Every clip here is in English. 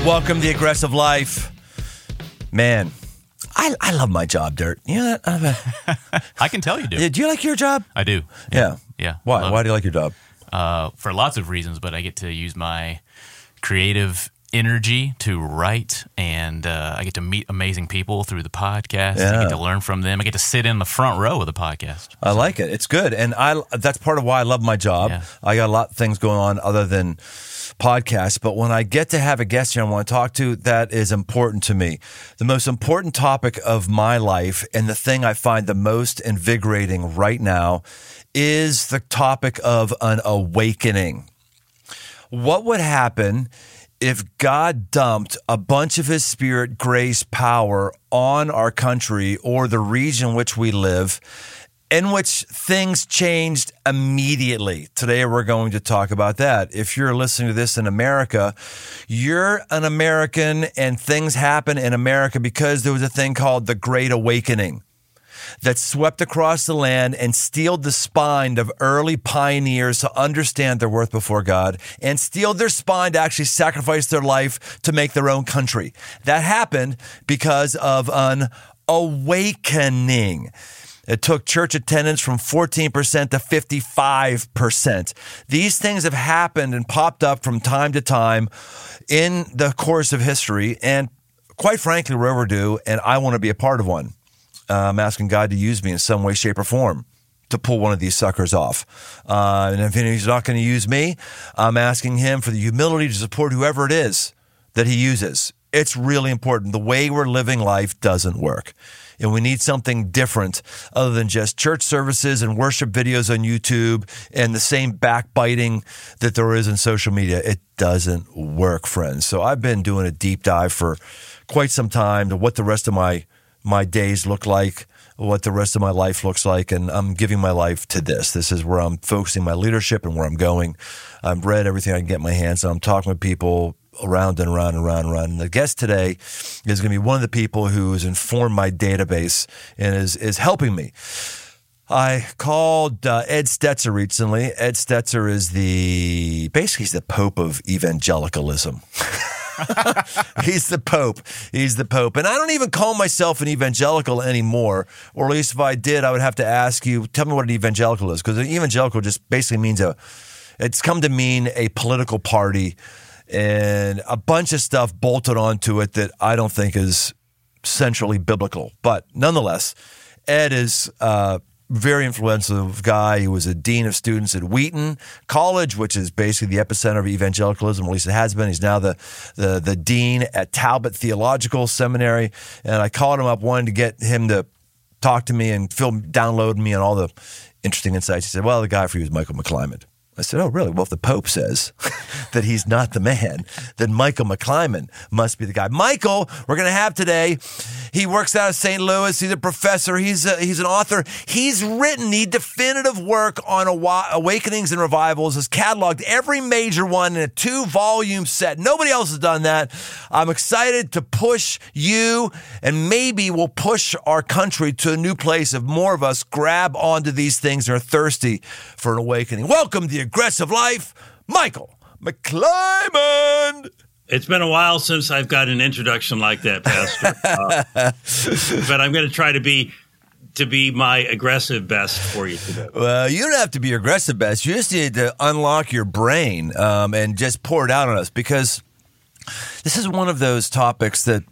Welcome to The Aggressive Life. Man, I love my job, Dirt. You know that? I can tell you do. Do you like your job? I do. Yeah. Why? Why do you like your job? For lots of reasons, but I get to use my creative energy to write, and I get to meet amazing people through the podcast. Yeah. I get to learn from them. I get to sit in the front row of the podcast. I like it. It's good. And that's part of why I love my job. Yeah. I got a lot of things going on other than podcasts, but when I get to have a guest here I want to talk to, that is important to me. The most important topic of my life, and the thing I find the most invigorating right now, is the topic of an awakening. What would happen if God dumped a bunch of His Spirit, grace, power on our country or the region in which we live, in which things changed immediately? Today, we're going to talk about that. If you're listening to this in America, you're an American, and things happen in America because there was a thing called the Great Awakening that swept across the land and steeled the spine of early pioneers to understand their worth before God, and steeled their spine to actually sacrifice their life to make their own country. That happened because of an awakening. It took church attendance from 14% to 55%. These things have happened and popped up from time to time in the course of history, and quite frankly, we're overdue, and I want to be a part of one. I'm asking God to use me in some way, shape, or form to pull one of these suckers off. And if He's not going to use me, I'm asking Him for the humility to support whoever it is that He uses. It's really important. The way we're living life doesn't work. And we need something different other than just church services and worship videos on YouTube and the same backbiting that there is in social media. It doesn't work, friends. So I've been doing a deep dive for quite some time to what the rest of my days look like, what the rest of my life looks like, and I'm giving my life to this. This is where I'm focusing my leadership and where I'm going. I've read everything I can get my hands on. I'm talking with people around and around and around and around. And the guest today is going to be one of the people who has informed my database and is helping me. I called Ed Stetzer recently. Ed Stetzer is basically he's the Pope of evangelicalism. He's the Pope. He's the Pope. And I don't even call myself an evangelical anymore, or at least if I did, I would have to ask you, tell me what an evangelical is, because an evangelical just basically means it's come to mean a political party and a bunch of stuff bolted onto it that I don't think is centrally biblical. But nonetheless, Ed is very influential guy. He was a dean of students at Wheaton College, which is basically the epicenter of evangelicalism, at least it has been. He's now the dean at Talbot Theological Seminary. And I called him up, wanted to get him to talk to me and download me on all the interesting insights. He said, well, the guy for you is Michael McClymont. I said, oh, really? Well, if the Pope says that he's not the man, then Michael McClymont must be the guy. Michael, we're going to have today. He works out of St. Louis. He's a professor. He's an author. He's written the definitive work on awakenings and revivals, has cataloged every major one in a 2-volume set. Nobody else has done that. I'm excited to push you, and maybe we'll push our country to a new place if more of us grab onto these things and are thirsty for an awakening. Welcome to The Aggressive Life, Michael McClymont. It's been a while since I've got an introduction like that, Pastor. But I'm going to try to be my aggressive best for you today. Well, you don't have to be your aggressive best. You just need to unlock your brain and just pour it out on us, because this is one of those topics that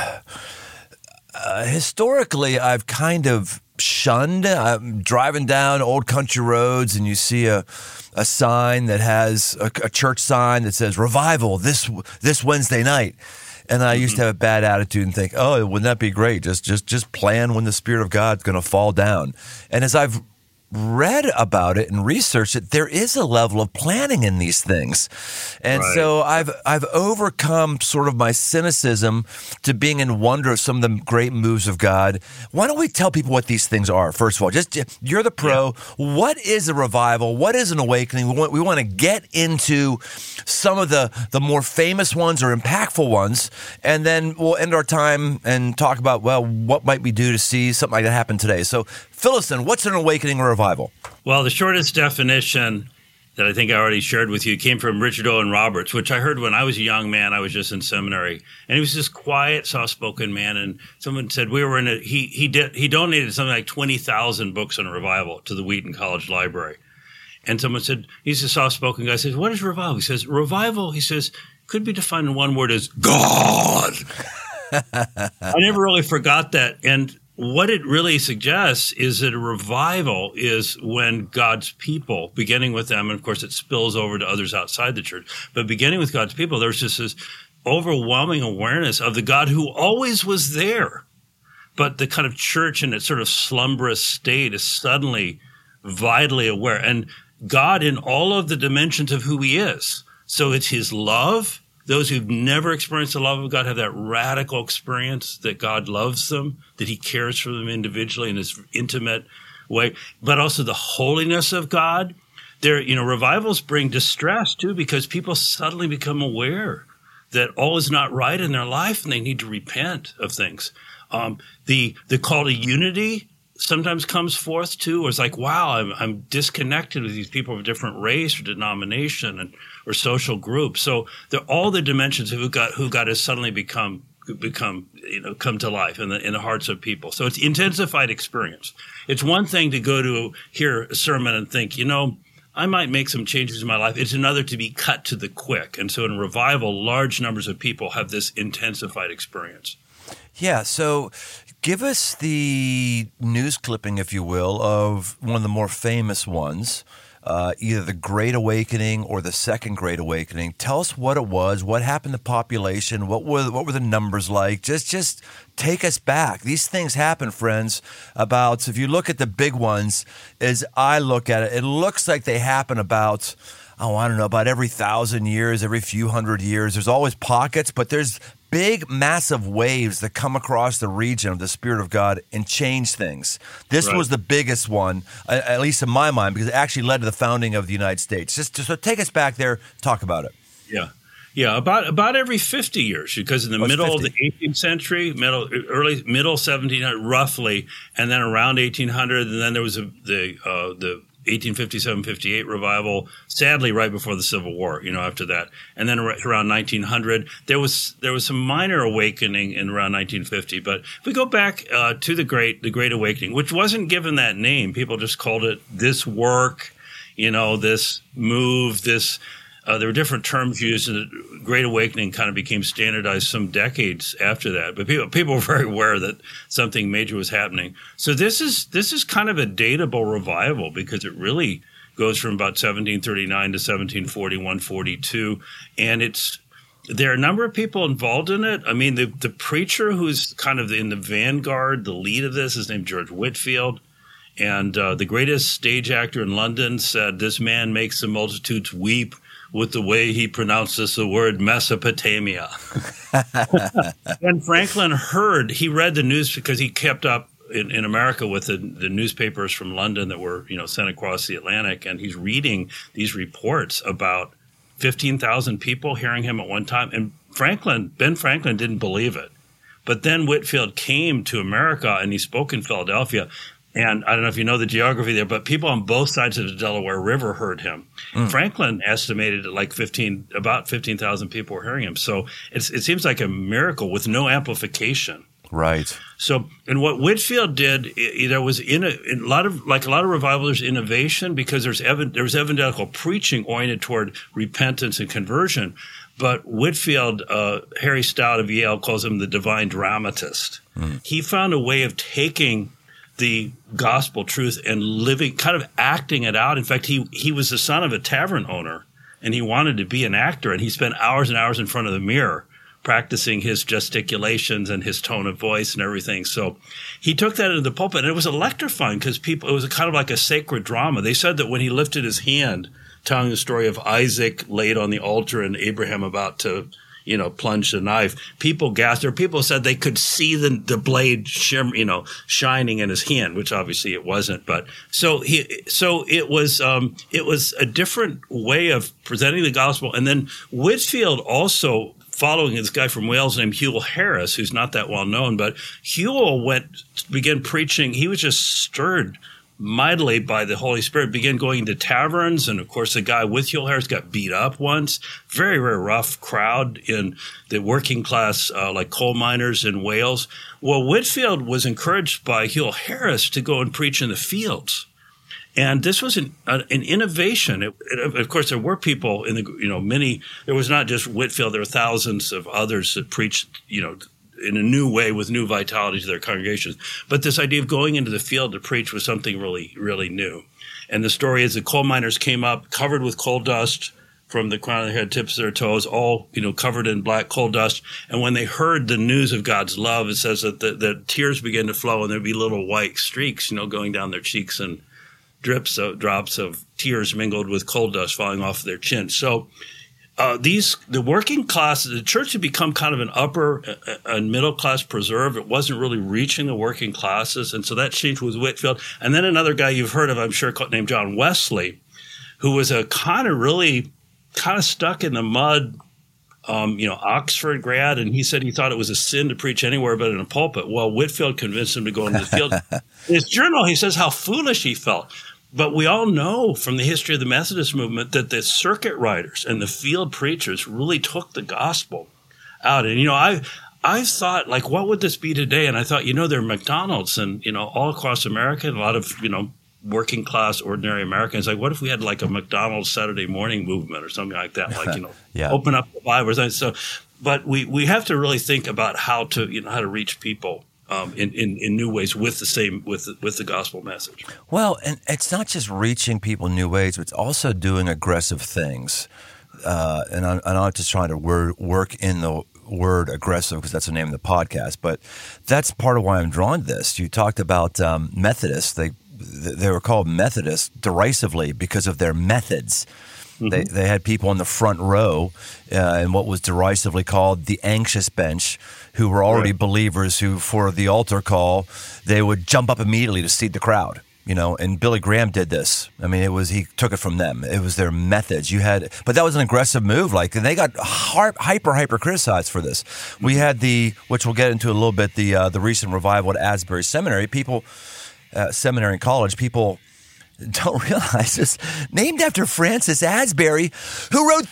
historically I've kind of shunned. I'm driving down old country roads and you see a sign that has a church sign that says revival this Wednesday night. And I used to have a bad attitude and think, oh, wouldn't that be great? Just plan when the Spirit of God's going to fall down. And as I've read about it and researched it, there is a level of planning in these things. And right. So I've overcome sort of my cynicism to being in wonder of some of the great moves of God. Why don't we tell people what these things are? First of all, just you're the pro. Yeah. What is a revival? What is an awakening? We want to get into some of the more famous ones or impactful ones, and then we'll end our time and talk about, well, what might we do to see something like that happen today? So fill us in. What's an awakening or revival? Well, the shortest definition that I think I already shared with you came from Richard Owen Roberts, which I heard when I was a young man. I was just in seminary, and he was this quiet, soft-spoken man. And someone said we were in a he donated something like 20,000 books on revival to the Wheaton College Library. And someone said, he's a soft-spoken guy. Says, what is revival? He says, revival, he says, could be defined in one word as God. I never really forgot that. And what it really suggests is that a revival is when God's people, beginning with them, and of course it spills over to others outside the church, but beginning with God's people, there's just this overwhelming awareness of the God who always was there. But the kind of church in its sort of slumberous state is suddenly vitally aware. And God in all of the dimensions of who he is. So it's his love. Those who've never experienced the love of God have that radical experience that God loves them, that he cares for them individually in this intimate way, but also the holiness of God. Revivals bring distress too, because people suddenly become aware that all is not right in their life and they need to repent of things. The call to unity sometimes comes forth too, or it's like, wow, I'm disconnected with these people of a different race or denomination or social group. So all the dimensions of who God has suddenly come to life in the hearts of people. So it's intensified experience. It's one thing to go to hear a sermon and think, I might make some changes in my life. It's another to be cut to the quick. And so in revival, large numbers of people have this intensified experience. Yeah, so give us the news clipping, if you will, of one of the more famous ones, either the Great Awakening or the Second Great Awakening. Tell us what it was, what happened to the population, what were the numbers like? Just take us back. These things happen, friends, if you look at the big ones, as I look at it, it looks like they happen about every 1,000 years, every few hundred years. There's always pockets, but there's big, massive waves that come across the region of the Spirit of God and change things. This was the biggest one, at least in my mind, because it actually led to the founding of the United States. So take us back there, talk about it. Yeah, about every 50 years, because in the middle of the 18th century, middle 1700 roughly, and then around 1800, and then there was the 1857-58 revival, sadly right before the Civil War, after that. And then around 1900, there was some minor awakening in around 1950. But if we go back to the Great Awakening, which wasn't given that name, people just called it this work, this move, this there were different terms used, and the Great Awakening kind of became standardized some decades after that. But people were very aware that something major was happening. So this is kind of a datable revival, because it really goes from about 1739 to 1741, 42, and there are a number of people involved in it. I mean, the preacher who's kind of in the vanguard, the lead of this, is named George Whitefield. And the greatest stage actor in London said, "This man makes the multitudes weep with the way he pronounces the word Mesopotamia." When Franklin he read the news, because he kept up in America with the newspapers from London that were sent across the Atlantic, and he's reading these reports about 15,000 people hearing him at one time. And Ben Franklin didn't believe it. But then Whitefield came to America, and he spoke in Philadelphia. And I don't know if you know the geography there, but people on both sides of the Delaware River heard him. Franklin estimated about 15,000 people were hearing him. So it seems like a miracle with no amplification. Right. So, and what Whitefield did, there was a lot of revival, there's innovation, because there was evangelical preaching oriented toward repentance and conversion. But Whitefield, Harry Stout of Yale calls him the divine dramatist. He found a way of taking the gospel truth and living, kind of acting it out. In fact, he was the son of a tavern owner, and he wanted to be an actor, and he spent hours and hours in front of the mirror practicing his gesticulations and his tone of voice and everything. So he took that into the pulpit, and it was electrifying, because it was kind of like a sacred drama. They said that when he lifted his hand, telling the story of Isaac laid on the altar and Abraham about to plunge the knife, people gasped. There were people who said they could see the blade shining in his hand, which obviously it wasn't. But so it was a different way of presenting the gospel. And then Whitefield also, following this guy from Wales named Hewell Harris, who's not that well known, but Hewell began preaching. He was just stirred mightily by the Holy Spirit, began going into taverns. And of course, the guy with Hugh Harris got beat up once. Very, very rough crowd in the working class, like coal miners in Wales. Well, Whitefield was encouraged by Hugh Harris to go and preach in the fields. And this was an innovation. Of course, there were people in the, there was not just Whitefield, there were thousands of others that preached, in a new way with new vitality to their congregations. But this idea of going into the field to preach was something really, really new. And the story is the coal miners came up covered with coal dust from the crown of their head, tips of their toes, all, covered in black coal dust. And when they heard the news of God's love, it says that the tears began to flow and there'd be little white streaks, going down their cheeks and drops of tears mingled with coal dust falling off their chins. So, the working class, the church had become kind of an upper and middle class preserve. It wasn't really reaching the working classes. And so that changed with Whitefield. And then another guy you've heard of, I'm sure, named John Wesley, who was a kind of stuck in the mud, Oxford grad. And he said he thought it was a sin to preach anywhere but in a pulpit. Well, Whitefield convinced him to go into the field. In his journal, he says how foolish he felt. But we all know from the history of the Methodist movement that the circuit riders and the field preachers really took the gospel out. And, I thought, like, what would this be today? And I thought, there are McDonald's and, all across America, and a lot of, working class, ordinary Americans. Like, what if we had like a McDonald's Saturday morning movement or something like that? Like, yeah. Open up the Bible or something. So, but we have to really think about how to reach people. In new ways with the gospel message. Well, and it's not just reaching people in new ways, but it's also doing aggressive things. And I'm not just trying to work in the word aggressive because that's the name of the podcast, but that's part of why I'm drawn to this. You talked about Methodists. They were called Methodists derisively because of their methods. Mm-hmm. They had people in the front row in what was derisively called the anxious bench, who were already believers who, for the altar call, they would jump up immediately to seat the crowd. And Billy Graham did this. I mean, he took it from them. It was their methods. But that was an aggressive move. And they got hyper criticized for this. We had which we'll get into a little bit, the recent revival at Asbury Seminary. Seminary and college, people don't realize this. Named after Francis Asbury, who rode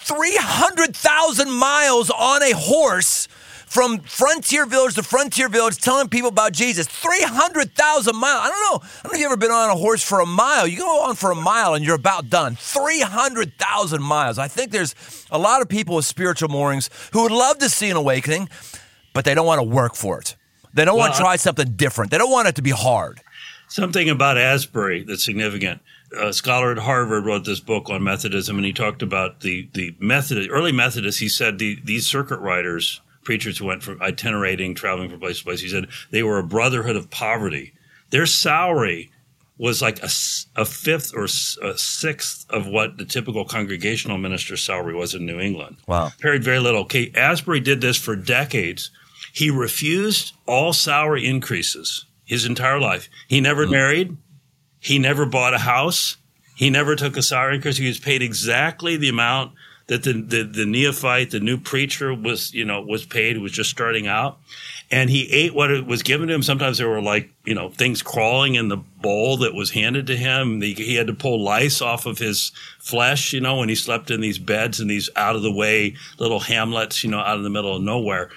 300,000 miles on a horse from frontier village to frontier village, telling people about Jesus. 300,000 miles. I don't know if you've ever been on a horse for a mile. You go on for a mile and you're about done. 300,000 miles. I think there's a lot of people with spiritual moorings who would love to see an awakening, but they don't want to work for it. They don't want to try something different. They don't want it to be hard. Something about Asbury that's significant. A scholar at Harvard wrote this book on Methodism, and he talked about the early Methodists. He said these circuit riders, preachers who went from itinerating, traveling from place to place, he said they were a brotherhood of poverty. Their salary was like a fifth or a sixth of what the typical congregational minister's salary was in New England. Wow. Paid very little. Okay, Asbury did this for decades. He refused all salary increases his entire life. He never married. He never bought a house. He never took a salary increase. He was paid exactly the amount that the neophyte, the new preacher was paid, who was just starting out. And he ate what it was given to him. Sometimes there were things crawling in the bowl that was handed to him. He had to pull lice off of his flesh, when he slept in these beds in these out of the way little hamlets, out in the middle of nowhere.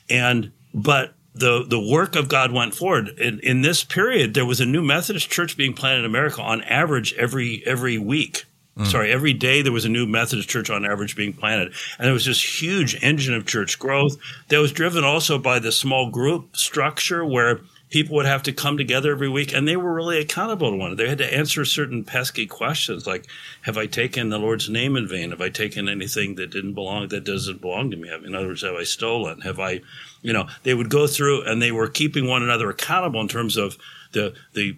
But the work of God went forward. In this period, there was a new Methodist church being planted in America on average every week. Every day there was a new Methodist church on average being planted. And there was this huge engine of church growth that was driven also by the small group structure where people would have to come together every week, and they were really accountable to one another. They had to answer certain pesky questions like, have I taken the Lord's name in vain? Have I taken anything that doesn't belong to me? In other words, have I stolen? Have I, they would go through, and they were keeping one another accountable in terms of the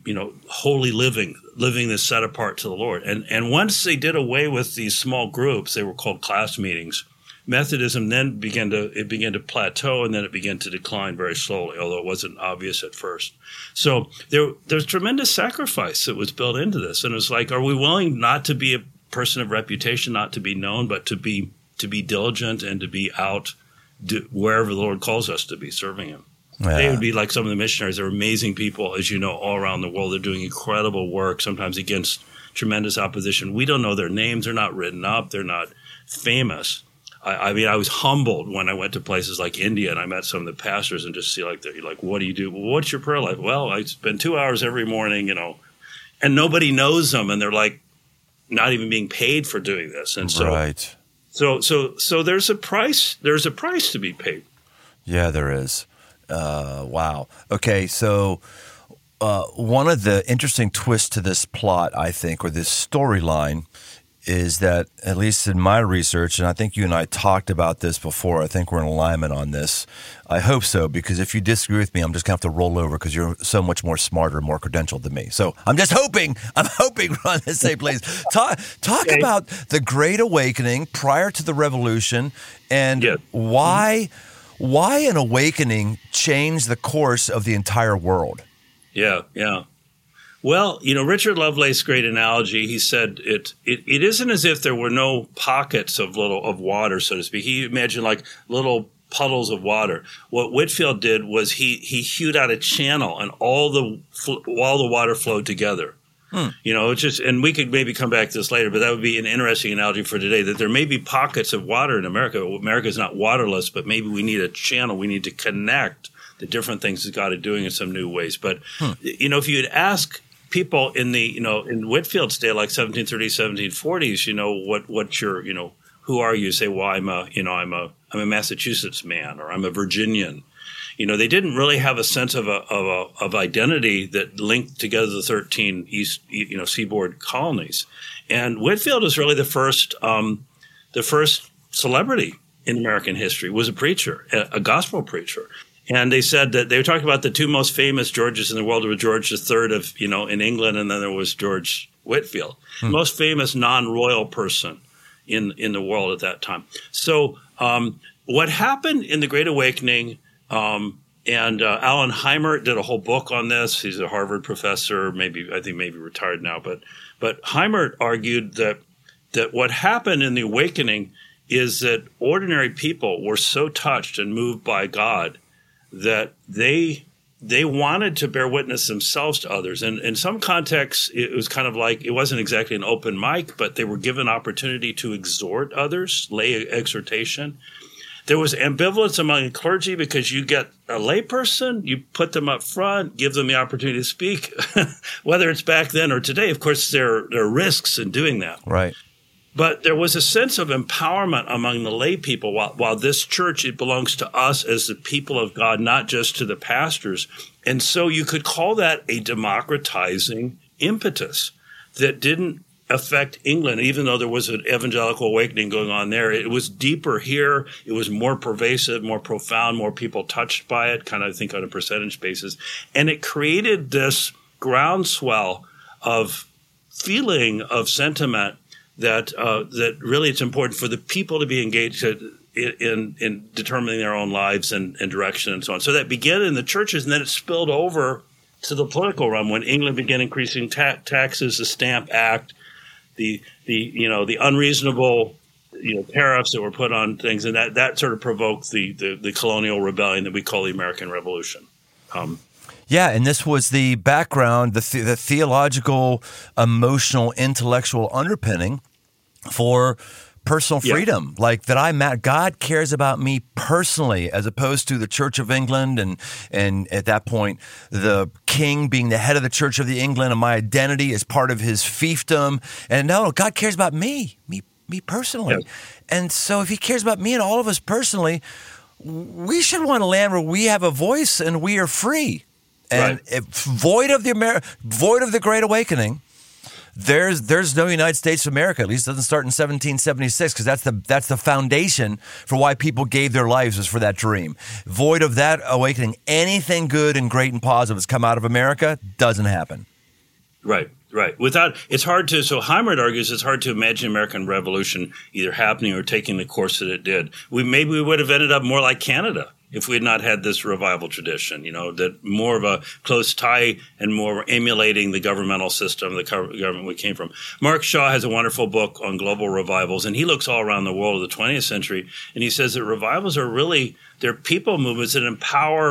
holy living this set apart to the Lord. And once they did away with these small groups, they were called class meetings. Methodism then began to plateau, and then it began to decline very slowly, although it wasn't obvious at first. So there's tremendous sacrifice that was built into this. And it's like, are we willing not to be a person of reputation, not to be known, but to be diligent and to be out wherever the Lord calls us to be serving him? They would be like some of the missionaries. They're amazing people, as you know, all around the world. They're doing incredible work, sometimes against tremendous opposition. We don't know their names. They're not written up. They're not famous. I mean, I was humbled when I went to places like India and I met some of the pastors and just see like, what do you do? Well, what's your prayer life? Well, I spend 2 hours every morning, and nobody knows them. And they're like not even being paid for doing this. And so, right. So there's a price. There's a price to be paid. Yeah, there is. Wow. Okay. So, one of the interesting twists to this plot, I think, or this storyline, is that, at least in my research, and I think you and I talked about this before, I think we're in alignment on this. I hope so, because if you disagree with me, I'm just going to have to roll over because you're so much more smarter, more credentialed than me. So I'm hoping we're on the same place. Talk about the Great Awakening prior to the Revolution and why an awakening changed the course of the entire world. Yeah. Well, Richard Lovelace's great analogy, he said it isn't as if there were no pockets of water, so to speak. He imagined like little puddles of water. What Whitefield did was he hewed out a channel and all the water flowed together. It's just, and we could maybe come back to this later, but that would be an interesting analogy for today, that there may be pockets of water in America. America is not waterless, but maybe we need a channel. We need to connect the different things that God is doing in some new ways. But, if you'd ask people in in Whitefield's day, like 1730s, 1740s, what's your, who are you? Say, well, I'm a Massachusetts man, or I'm a Virginian. They didn't really have a sense of identity that linked together the 13 east, seaboard colonies. And Whitefield was really the first celebrity in American history, was a preacher, a gospel preacher. And they said that they were talking about the two most famous Georges in the world. There was George III in England, and then there was George Whitefield, most famous non-royal person in the world at that time. So what happened in the Great Awakening, and Alan Heimert did a whole book on this. He's a Harvard professor, maybe retired now, but Heimert argued that what happened in the Awakening is that ordinary people were so touched and moved by God that they wanted to bear witness themselves to others. And in some contexts, it was kind of like, it wasn't exactly an open mic, but they were given opportunity to exhort others, lay exhortation. There was ambivalence among the clergy because you get a layperson, you put them up front, give them the opportunity to speak. Whether it's back then or today, of course, there are risks in doing that. Right. But there was a sense of empowerment among the lay people. While this church, it belongs to us as the people of God, not just to the pastors. And so you could call that a democratizing impetus that didn't affect England, even though there was an evangelical awakening going on there. It was deeper here. It was more pervasive, more profound, more people touched by it, kind of, I think, on a percentage basis. And it created this groundswell of feeling, of sentiment, that really it's important for the people to be engaged in determining their own lives and direction and so on. So that began in the churches, and then it spilled over to the political realm when England began increasing taxes, the Stamp Act, the unreasonable tariffs that were put on things, and that sort of provoked the colonial rebellion that we call the American Revolution. Yeah, and this was the background, the theological, emotional, intellectual underpinning for personal freedom. Like that God cares about me personally, as opposed to the Church of England and at that point the king being the head of the Church of England, and my identity is part of his fiefdom. And no, God cares about me personally. Yeah. And so if he cares about me and all of us personally, we should want a land where we have a voice and we are free. And void of the Great Awakening, there's no United States of America. At least it doesn't start in 1776, because that's the foundation for why people gave their lives, was for that dream. Void of that awakening, anything good and great and positive that's come out of America doesn't happen. Right. It's hard to. So Heimert argues it's hard to imagine American Revolution either happening or taking the course that it did. Maybe we would have ended up more like Canada if we had not had this revival tradition, that more of a close tie and more emulating the governmental system, the government we came from. Mark Shaw has a wonderful book on global revivals, and he looks all around the world of the 20th century, and he says that revivals are really, they're people movements that empower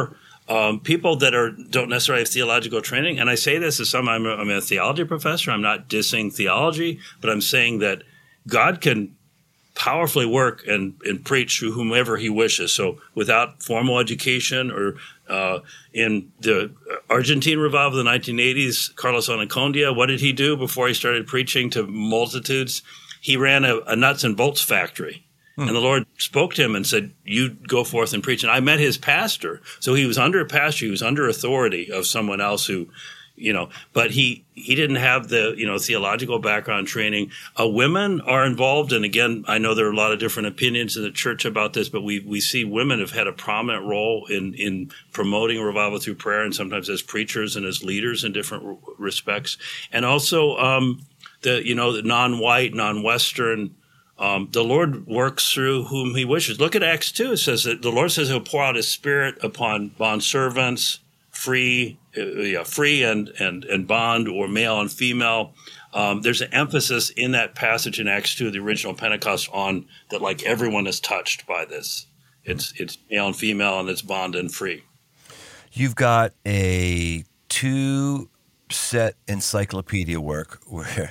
people that don't necessarily have theological training. And I say this as I'm a theology professor. I'm not dissing theology, but I'm saying that God can powerfully work and preach to whomever he wishes. So without formal education, or in the Argentine revival of the 1980s, Carlos Anacondia, what did he do before he started preaching to multitudes? He ran a nuts and bolts factory. And the Lord spoke to him and said, you go forth and preach. And I met his pastor. So he was under a pastor. He was under authority of someone else who, but he didn't have the, theological background training. Women are involved. And again, I know there are a lot of different opinions in the church about this, but we see women have had a prominent role in promoting revival through prayer, and sometimes as preachers and as leaders in different respects. And also, the non-white, non-Western, the Lord works through whom he wishes. Look at Acts 2. It says that the Lord says he'll pour out his spirit upon bondservants, free and bond, or male and female. There's an emphasis in that passage in Acts 2, the original Pentecost, on that, like, everyone is touched by this. It's male and female, and it's bond and free. You've got a 2-set encyclopedia work where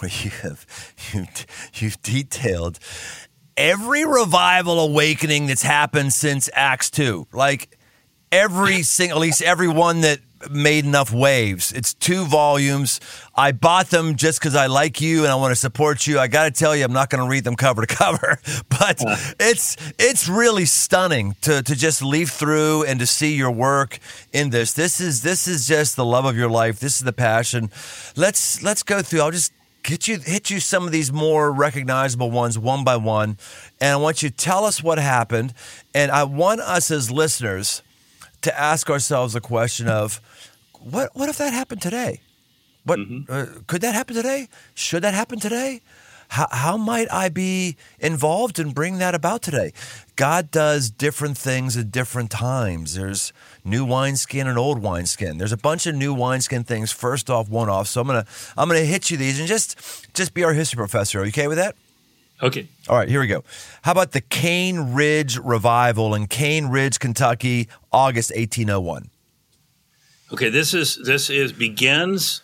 you've detailed every revival awakening that's happened since Acts 2. Like at least every one that made enough waves. It's 2 volumes. I bought them just because I like you and I want to support you. I got to tell you, I'm not going to read them cover to cover, but it's really stunning to just leaf through and to see your work in this. This is just the love of your life. This is the passion. Let's go through. I'll just hit you some of these more recognizable ones one by one, and I want you to tell us what happened. And I want us as listeners to ask ourselves the question of, what if that happened today? Could that happen today? Should that happen today? How might I be involved and bring that about today? God does different things at different times. There's new wineskin and old wineskin. There's a bunch of new wineskin things. First off, one off. So I'm gonna hit you these and just be our history professor. Are you okay with that? Okay. All right, here we go. How about the Cane Ridge Revival in Cane Ridge, Kentucky, August 1801? Okay, this begins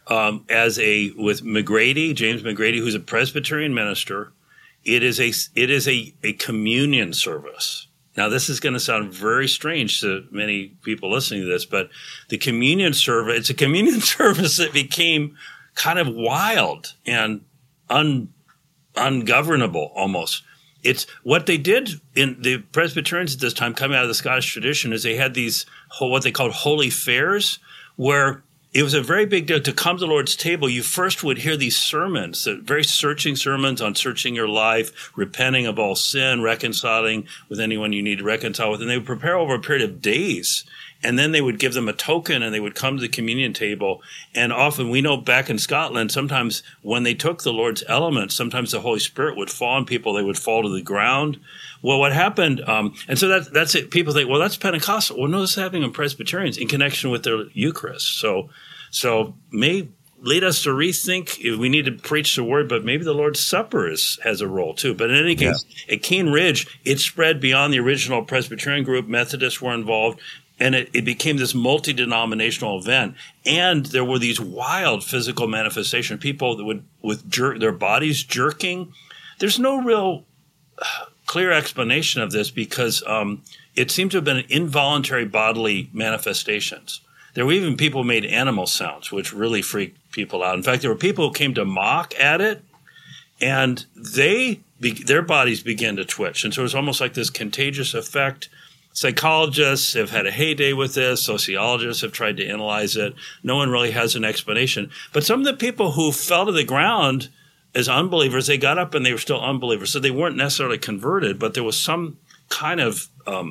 with McGrady, James McGrady, who's a Presbyterian minister. It is a communion service. Now, this is going to sound very strange to many people listening to this, but the communion service, it's a communion service that became kind of wild and ungovernable almost. It's what they did in the Presbyterians at this time, coming out of the Scottish tradition, is they had these what they called holy fairs, where it was a very big deal to come to the Lord's table. You first would hear these sermons, very searching sermons on searching your life, repenting of all sin, reconciling with anyone you need to reconcile with. And they would prepare over a period of days. And then they would give them a token and they would come to the communion table. And often, we know back in Scotland, sometimes when they took the Lord's elements, sometimes the Holy Spirit would fall on people. They would fall to the ground. Well, what happened, and so that's it. People think, well, that's Pentecostal. Well, no, this is happening in Presbyterians in connection with their Eucharist. So may lead us to rethink if we need to preach the word, but maybe the Lord's Supper has a role too. But in any case, at Cane Ridge, it spread beyond the original Presbyterian group. Methodists were involved. And it became this multi-denominational event. And there were these wild physical manifestations, people that would their bodies jerking. There's no real clear explanation of this because it seemed to have been involuntary bodily manifestations. There were even people who made animal sounds, which really freaked people out. In fact, there were people who came to mock at it, and their bodies began to twitch. And so it was almost like this contagious effect. Psychologists have had a heyday with this. Sociologists have tried to analyze it. No one really has an explanation. But some of the people who fell to the ground as unbelievers, they got up and they were still unbelievers. So they weren't necessarily converted, but there was some kind of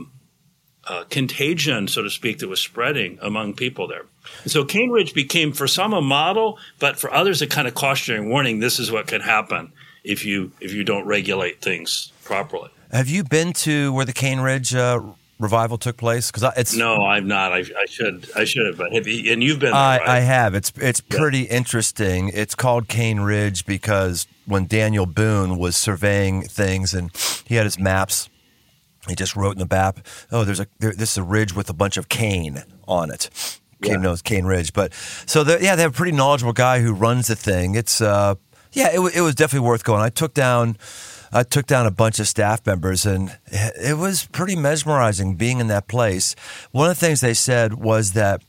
contagion, so to speak, that was spreading among people there. And so Cane Ridge became, for some, a model, but for others, a kind of cautionary warning. This is what can happen if you don't regulate things properly. Have you been to where the Cane Ridge revival took place? No, I've not. I should have. But and you've been there, right? I have. It's pretty interesting. It's called Cane Ridge because when Daniel Boone was surveying things and he had his maps He just wrote in the map, oh, this is a ridge with a bunch of cane on it. Cane Ridge. But so they have a pretty knowledgeable guy who runs the thing. It's it was definitely worth going. I took down a bunch of staff members, and it was pretty mesmerizing being in that place. One of the things they said was that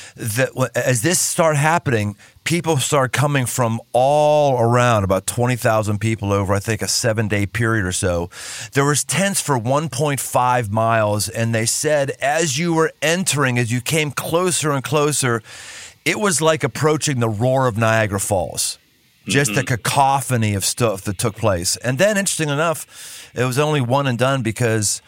as this started happening, people started coming from all around, about 20,000 people over, I think, a 7-day period or so. There was tents for 1.5 miles, and they said as you were entering, as you came closer and closer, it was like approaching the roar of Niagara Falls. Just the cacophony of stuff that took place. And then, interesting enough, it was only one and done because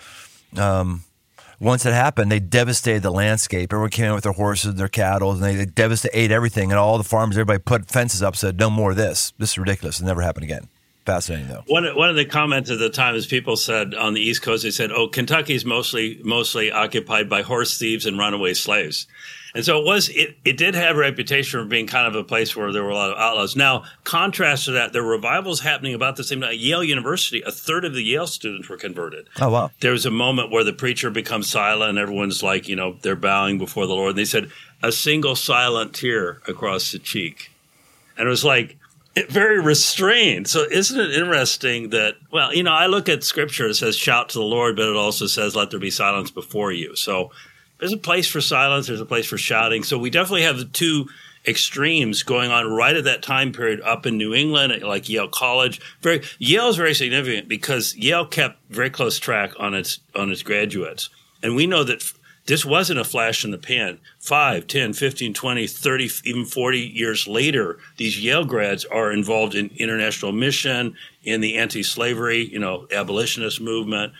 once it happened, they devastated the landscape. Everyone came in with their horses, their cattle, and they devastated everything. And all the farmers, everybody put fences up, said, no more of this. This is ridiculous. It'll never happen again. Fascinating, though. One of the comments at the time is people said on the East Coast, they said, oh, Kentucky's mostly occupied by horse thieves and runaway slaves. And so it did have a reputation for being kind of a place where there were a lot of outlaws. Now, contrast to that, there were revivals happening about the same time. At Yale University, a third of the Yale students were converted. Oh, wow. There was a moment where the preacher becomes silent and everyone's like, they're bowing before the Lord. And they said, a single silent tear across the cheek. And it was like, very restrained. So isn't it interesting that, I look at Scripture, it says, shout to the Lord, but it also says, let there be silence before you. So there's a place for silence. There's a place for shouting. So we definitely have the two extremes going on right at that time period up in New England, like Yale College. Yale is very significant because Yale kept very close track on its graduates. And we know that this wasn't a flash in the pan. 5, 10, 15, 20, 30, even 40 years later, these Yale grads are involved in international mission, in the anti-slavery, abolitionist movement,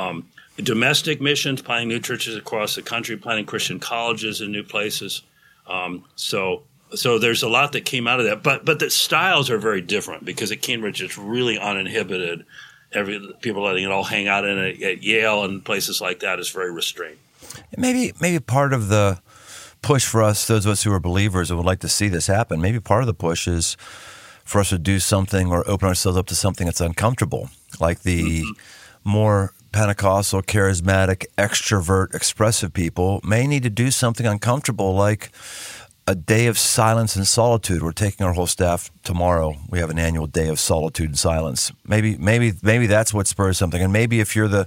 domestic missions, planting new churches across the country, planting Christian colleges in new places. So there's a lot that came out of that. But the styles are very different because at Cambridge it's really uninhibited. People letting it all hang out in it. At Yale and places like that is very restrained. Maybe part of the push for us, those of us who are believers and would like to see this happen, maybe part of the push is for us to do something or open ourselves up to something that's uncomfortable, like the more Pentecostal, charismatic, extrovert, expressive people may need to do something uncomfortable, like a day of silence and solitude. We're taking our whole staff tomorrow. We have an annual day of solitude and silence. Maybe that's what spurs something. And maybe if you're the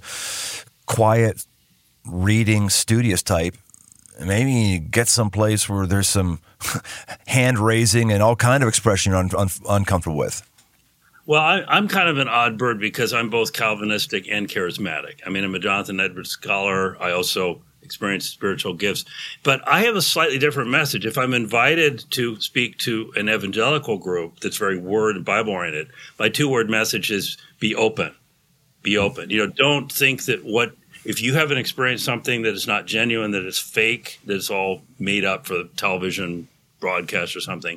quiet, reading, studious type, maybe you get someplace where there's some hand raising and all kind of expression you're uncomfortable with. Well, I'm kind of an odd bird because I'm both Calvinistic and charismatic. I mean, I'm a Jonathan Edwards scholar. I also experience spiritual gifts. But I have a slightly different message. If I'm invited to speak to an evangelical group that's very word and Bible-oriented, my 2-word message is be open. Be open. Don't think that if you haven't experienced something that is not genuine, that it's fake, that it's all made up for the television broadcast or something.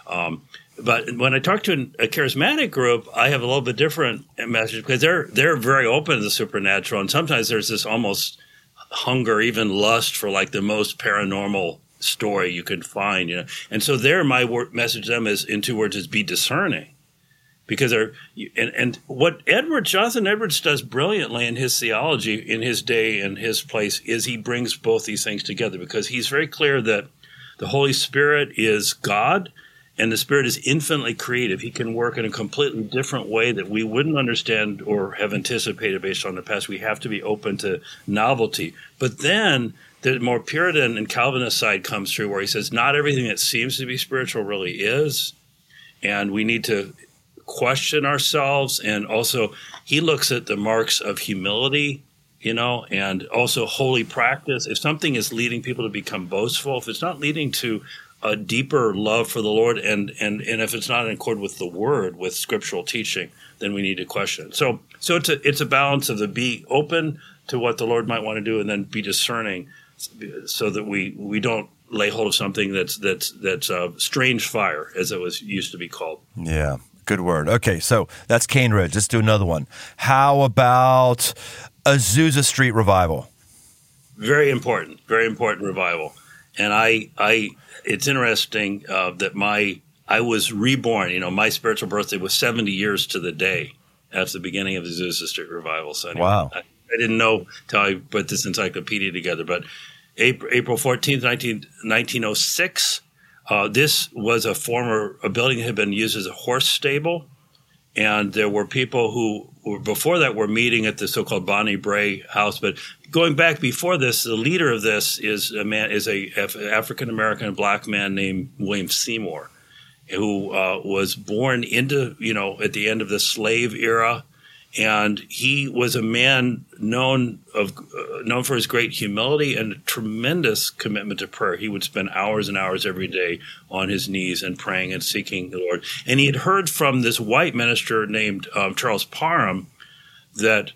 But when I talk to a charismatic group, I have a little bit different message because they're very open to the supernatural. And sometimes there's this almost hunger, even lust for like the most paranormal story you can find, And so my message to them is, in 2 words, is be discerning. Because what Jonathan Edwards does brilliantly in his theology, in his day and his place, is he brings both these things together because he's very clear that the Holy Spirit is God and the Spirit is infinitely creative. He can work in a completely different way that we wouldn't understand or have anticipated based on the past. We have to be open to novelty. But then the more Puritan and Calvinist side comes through where he says not everything that seems to be spiritual really is, and we need to question ourselves. And also he looks at the marks of humility, and also holy practice. If something is leading people to become boastful, if it's not leading to a deeper love for the Lord, and if it's not in accord with the Word, with scriptural teaching, then we need to question it. So it's a balance of the be open to what the Lord might want to do, and then be discerning, so that we don't lay hold of something that's strange fire, as it was used to be called. Yeah. Good word. Okay, so that's Cane Ridge. Let's do another one. How about Azusa Street Revival? Very important revival. And it's interesting that I was reborn. My spiritual birthday was 70 years to the day after the beginning of the Azusa Street Revival. So anyway, wow. I didn't know until I put this encyclopedia together. But April 14th, 1906, this was a building that had been used as a horse stable. And there were people who were, before that, were meeting at the so-called Bonnie Bray house. But going back before this, the leader of this is a African-American black man named William Seymour, who was born into, at the end of the slave era. And he was a man known for his great humility and a tremendous commitment to prayer. He would spend hours and hours every day on his knees and praying and seeking the Lord. And he had heard from this white minister named Charles Parham that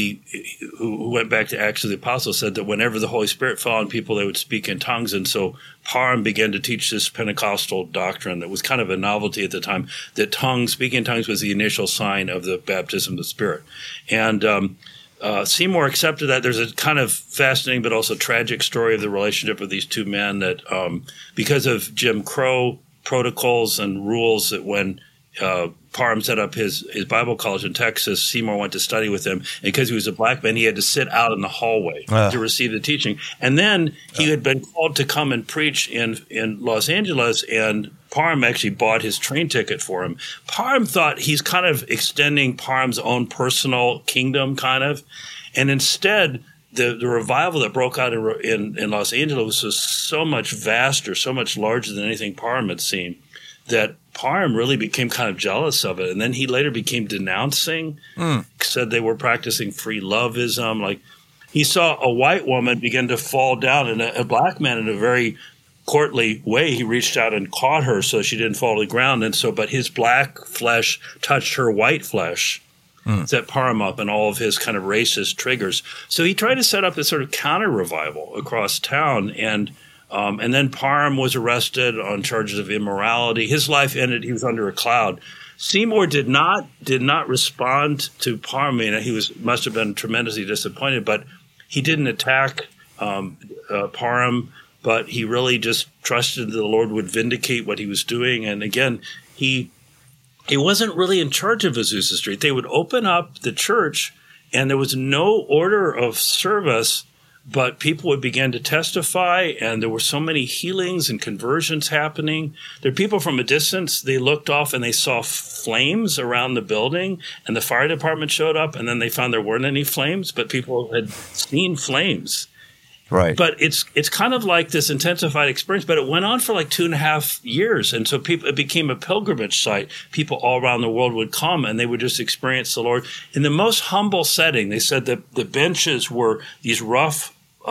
who went back to Acts of the Apostles, said that whenever the Holy Spirit fell on people, they would speak in tongues. And so Parham began to teach this Pentecostal doctrine that was kind of a novelty at the time, that speaking in tongues was the initial sign of the baptism of the Spirit. And Seymour accepted that. There's a kind of fascinating but also tragic story of the relationship of these two men that because of Jim Crow protocols and rules, that when Parham set up his Bible college in Texas, Seymour went to study with him. And because he was a black man, he had to sit out in the hallway to receive the teaching. And then he had been called to come and preach in Los Angeles, and Parham actually bought his train ticket for him. Parham thought he's kind of extending Parham's own personal kingdom, kind of. And instead, the revival that broke out in Los Angeles was so much vaster, so much larger than anything Parham had seen, that Parham really became kind of jealous of it. And then he later became denouncing, said they were practicing free loveism. Like, he saw a white woman begin to fall down, and a black man, in a very courtly way, he reached out and caught her so she didn't fall to the ground. And so, but his black flesh touched her white flesh, set Parham up in all of his kind of racist triggers. So he tried to set up this sort of counter revival across town, and then Parham was arrested on charges of immorality. His life ended. He was under a cloud. Seymour did not respond to Parham. He must have been tremendously disappointed, but he didn't attack Parham. But he really just trusted that the Lord would vindicate what he was doing. And again, he wasn't really in charge of Azusa Street. They would open up the church, and there was no order of service, but people would begin to testify, and there were so many healings and conversions happening. There are people from a distance, they looked off and they saw flames around the building, and the fire department showed up, and then they found there weren't any flames, but people had seen flames. Right. But it's kind of like this intensified experience, but it went on for like 2.5 years. And so it became a pilgrimage site. People all around the world would come, and they would just experience the Lord in the most humble setting. They said that the benches were these rough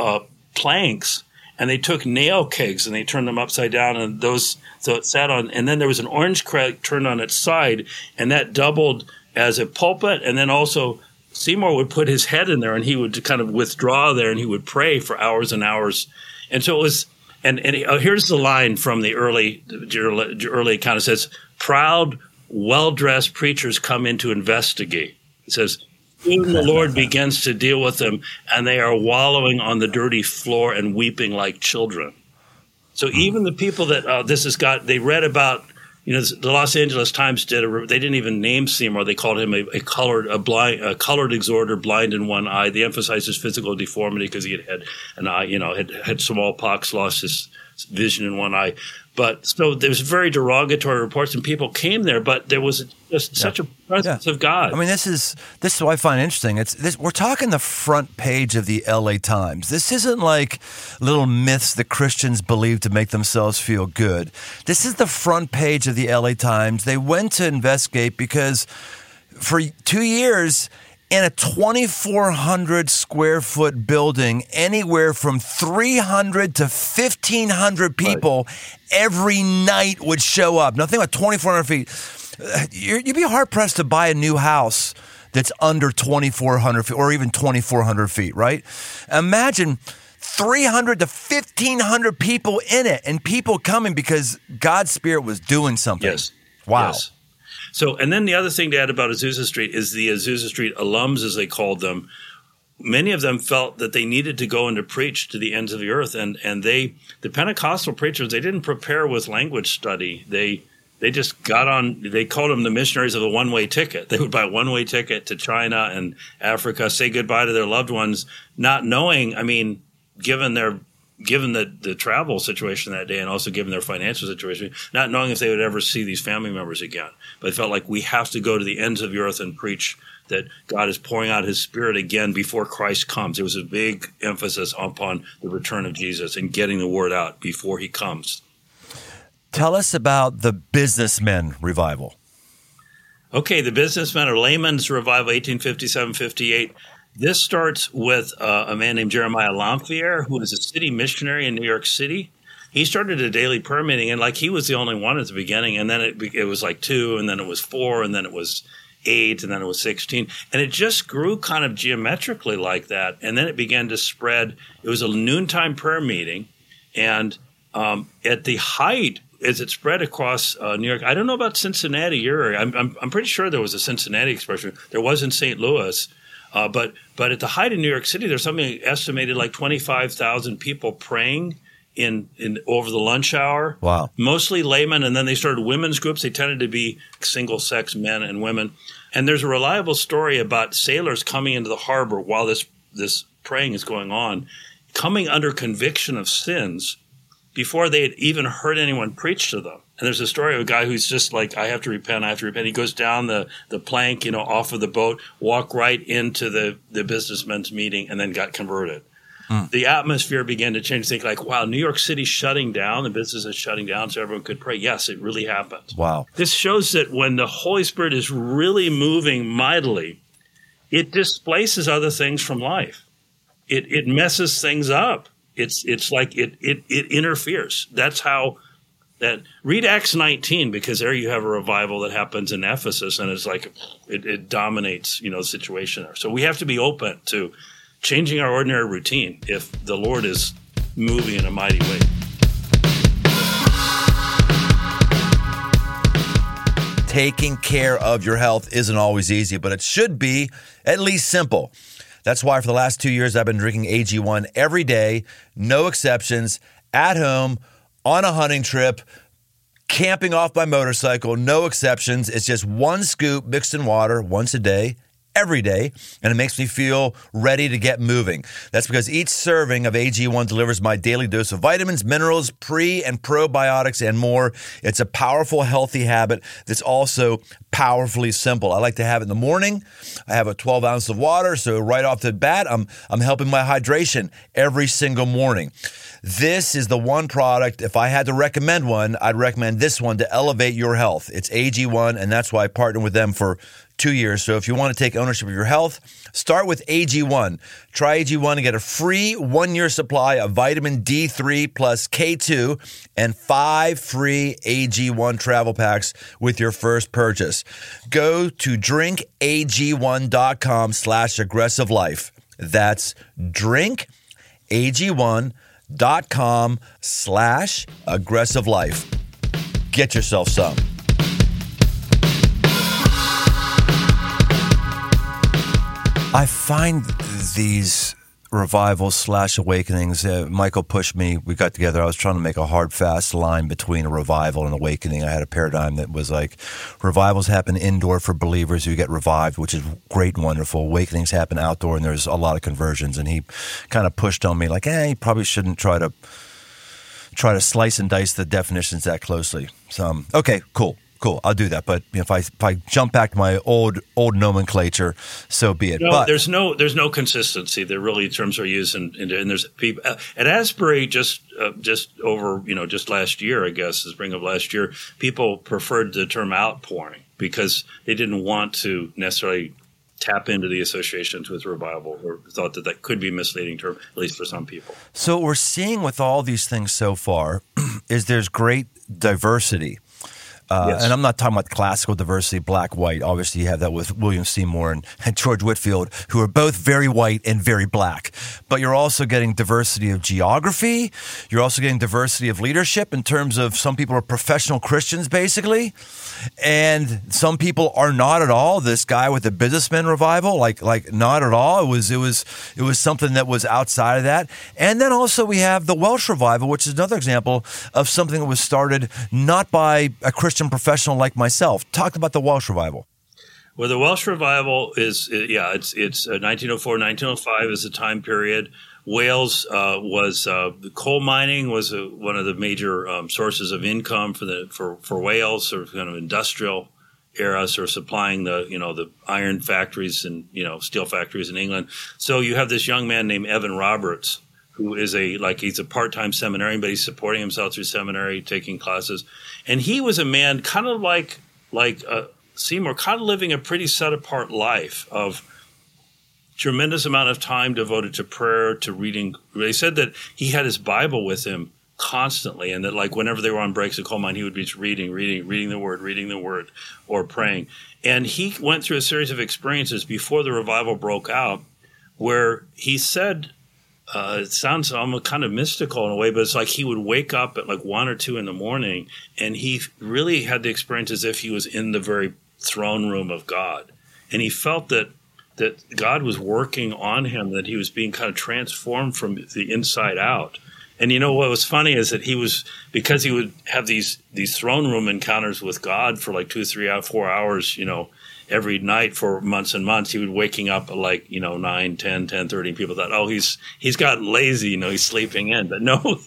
planks, and they took nail kegs and they turned them upside down, and so it sat on, and then there was an orange crate turned on its side, and that doubled as a pulpit. And then also Seymour would put his head in there, and he would kind of withdraw there, and he would pray for hours and hours. And so it was, and here's the line from the early account. It says, "Proud, well-dressed preachers come in to investigate." It says, "Soon the Lord begins to deal with them, and they are wallowing on the dirty floor and weeping like children." So even the people that they read about, the Los Angeles Times they didn't even name Seymour. They called him a colored exhorter, blind in one eye. They emphasized his physical deformity because he had an eye, had smallpox, lost his vision in one eye. But so there's very derogatory reports, and people came there, but there was just such a presence of God. I mean, this is what I find interesting. We're talking the front page of the LA Times. This isn't like little myths that Christians believe to make themselves feel good. This is the front page of the LA Times. They went to investigate because for 2 years, in a 2,400 square foot building, anywhere from 300 to 1,500 people every night would show up. Nothing like 2,400 feet. You'd be hard pressed to buy a new house that's under 2,400 feet or even 2,400 feet, right? Imagine 300 to 1,500 people in it, and people coming because God's Spirit was doing something. Yes. Wow. Yes. So, and then the other thing to add about Azusa Street is the Azusa Street alums, as they called them. Many of them felt that they needed to go and to preach to the ends of the earth. And the Pentecostal preachers, they didn't prepare with language study. They they just got on. They called them the missionaries of the one-way ticket. They would buy a one-way ticket to China and Africa, say goodbye to their loved ones, not knowing. I mean, given the travel situation that day, and also given their financial situation, not knowing if they would ever see these family members again. But they felt like we have to go to the ends of the earth and preach that God is pouring out his Spirit again before Christ comes. There was a big emphasis upon the return of Jesus and getting the word out before he comes. Tell us about the Businessmen revival. Okay, the Businessmen or Layman's Revival, 1857-58. This starts with a man named Jeremiah Lamphere, who was a city missionary in New York City. He started a daily prayer meeting, and like he was the only one at the beginning, and then it was like 2, and then it was 4, and then it was 8, and then it was 16. And it just grew kind of geometrically like that. And then it began to spread. It was a noontime prayer meeting. And at the height, as it spread across New York, I don't know about Cincinnati, your area. I'm pretty sure there was a Cincinnati expression. There was in St. Louis. But at the height in New York City, there's something estimated like 25,000 people praying in over the lunch hour. Wow. Mostly laymen, and then they started women's groups. They tended to be single-sex men and women. And there's a reliable story about sailors coming into the harbor while this praying is going on, coming under conviction of sins before they had even heard anyone preach to them. And there's a story of a guy who's just like, I have to repent. He goes down the plank, off of the boat, walked right into the businessmen's meeting, and then got converted. The atmosphere began to change. Think like, wow, New York City's shutting down. The business is shutting down so everyone could pray. Yes, it really happened. Wow. This shows that when the Holy Spirit is really moving mightily, it displaces other things from life. It messes things up. It's like it interferes. That's how that. Read Acts 19, because there you have a revival that happens in Ephesus, and it's like it dominates the situation there. So we have to be open to changing our ordinary routine if the Lord is moving in a mighty way. Taking care of your health isn't always easy, but it should be at least simple. That's why for the last 2 years, I've been drinking AG1 every day, no exceptions, at home, on a hunting trip, camping off my motorcycle, no exceptions. It's just 1 scoop mixed in water once a day, every day, and it makes me feel ready to get moving. That's because each serving of AG1 delivers my daily dose of vitamins, minerals, pre- and probiotics, and more. It's a powerful, healthy habit that's also powerfully simple. I like to have it in the morning. I have a 12 ounce of water, so right off the bat, I'm helping my hydration every single morning. This is the one product, if I had to recommend one, I'd recommend this one to elevate your health. It's AG1, and that's why I partnered with them for 2 years. So if you want to take ownership of your health, start with AG1. Try AG1 and get a free 1-year supply of vitamin D3 plus K2 and 5 free AG1 travel packs with your first purchase. Go to drinkag1.com/aggressivelife. That's drinkag1.com/aggressivelife. Get yourself some. I find these revivals/awakenings, Michael pushed me, we got together, I was trying to make a hard, fast line between a revival and awakening. I had a paradigm that was like, revivals happen indoor for believers who get revived, which is great and wonderful. Awakenings happen outdoor, and there's a lot of conversions. And he kind of pushed on me like, you probably shouldn't try to slice and dice the definitions that closely. So, okay, cool, I'll do that. But if I jump back to my old nomenclature, so be it. No, but there's no consistency. There really terms are used, and there's people at Asbury just over just last year, I guess, the spring of last year, people preferred the term outpouring because they didn't want to necessarily tap into the associations with revival, or thought that could be a misleading term, at least for some people. So what we're seeing with all these things so far is there's great diversity. Yes. And I'm not talking about classical diversity, black, white. Obviously, you have that with William Seymour and George Whitefield, who are both very white and very black. But you're also getting diversity of geography. You're also getting diversity of leadership in terms of some people are professional Christians, basically. And some people are not at all. This guy with the Businessmen revival, like not at all. It was something that was outside of that. And then also we have the Welsh revival, which is another example of something that was started not by a Christian Christian professional like myself. Talk about the Welsh Revival. Well, the Welsh Revival it's 1904, 1905 is the time period. Wales was coal mining was one of the major sources of income for Wales, sort of kind of industrial era, sort of supplying the iron factories and steel factories in England. So you have this young man named Evan Roberts, who is he's a part-time seminarian, but he's supporting himself through seminary, taking classes, and he was a man kind of like Seymour, kind of living a pretty set-apart life of tremendous amount of time devoted to prayer, to reading. They said that he had his Bible with him constantly, and that whenever they were on breaks at coal mine, he would be just reading the word, or praying. And he went through a series of experiences before the revival broke out, where he said, it sounds almost kind of mystical in a way, but it's like he would wake up at 1 or 2 in the morning, and he really had the experience as if he was in the very throne room of God, and he felt that God was working on him, that he was being kind of transformed from the inside out. And what was funny is that because he would have these throne room encounters with God for 2, 3, 4 hours, every night for months and months, he would waking up at 9, 10, 10:30. People thought, oh, he's gotten lazy, he's sleeping in. But no,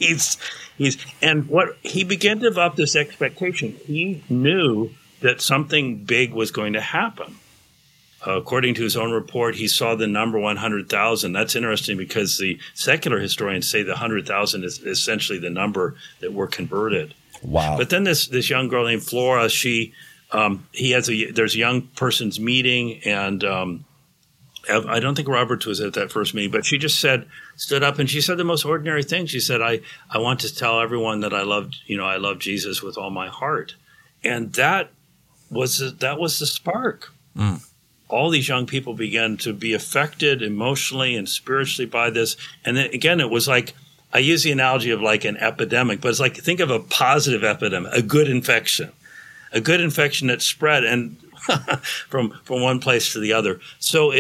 and what he began to develop this expectation. He knew that something big was going to happen. According to his own report, he saw the number 100,000. That's interesting because the secular historians say the 100,000 is essentially the number that were converted. Wow! But then this young girl named Flora, there's a young person's meeting, and I don't think Robert was at that first meeting, but she just stood up and she said the most ordinary thing. She said, "I want to tell everyone that I love Jesus with all my heart," and that was the spark. Mm. All these young people began to be affected emotionally and spiritually by this. And then again, it was like, I use the analogy of an epidemic, but it's think of a positive epidemic, a good infection that spread and from one place to the other. So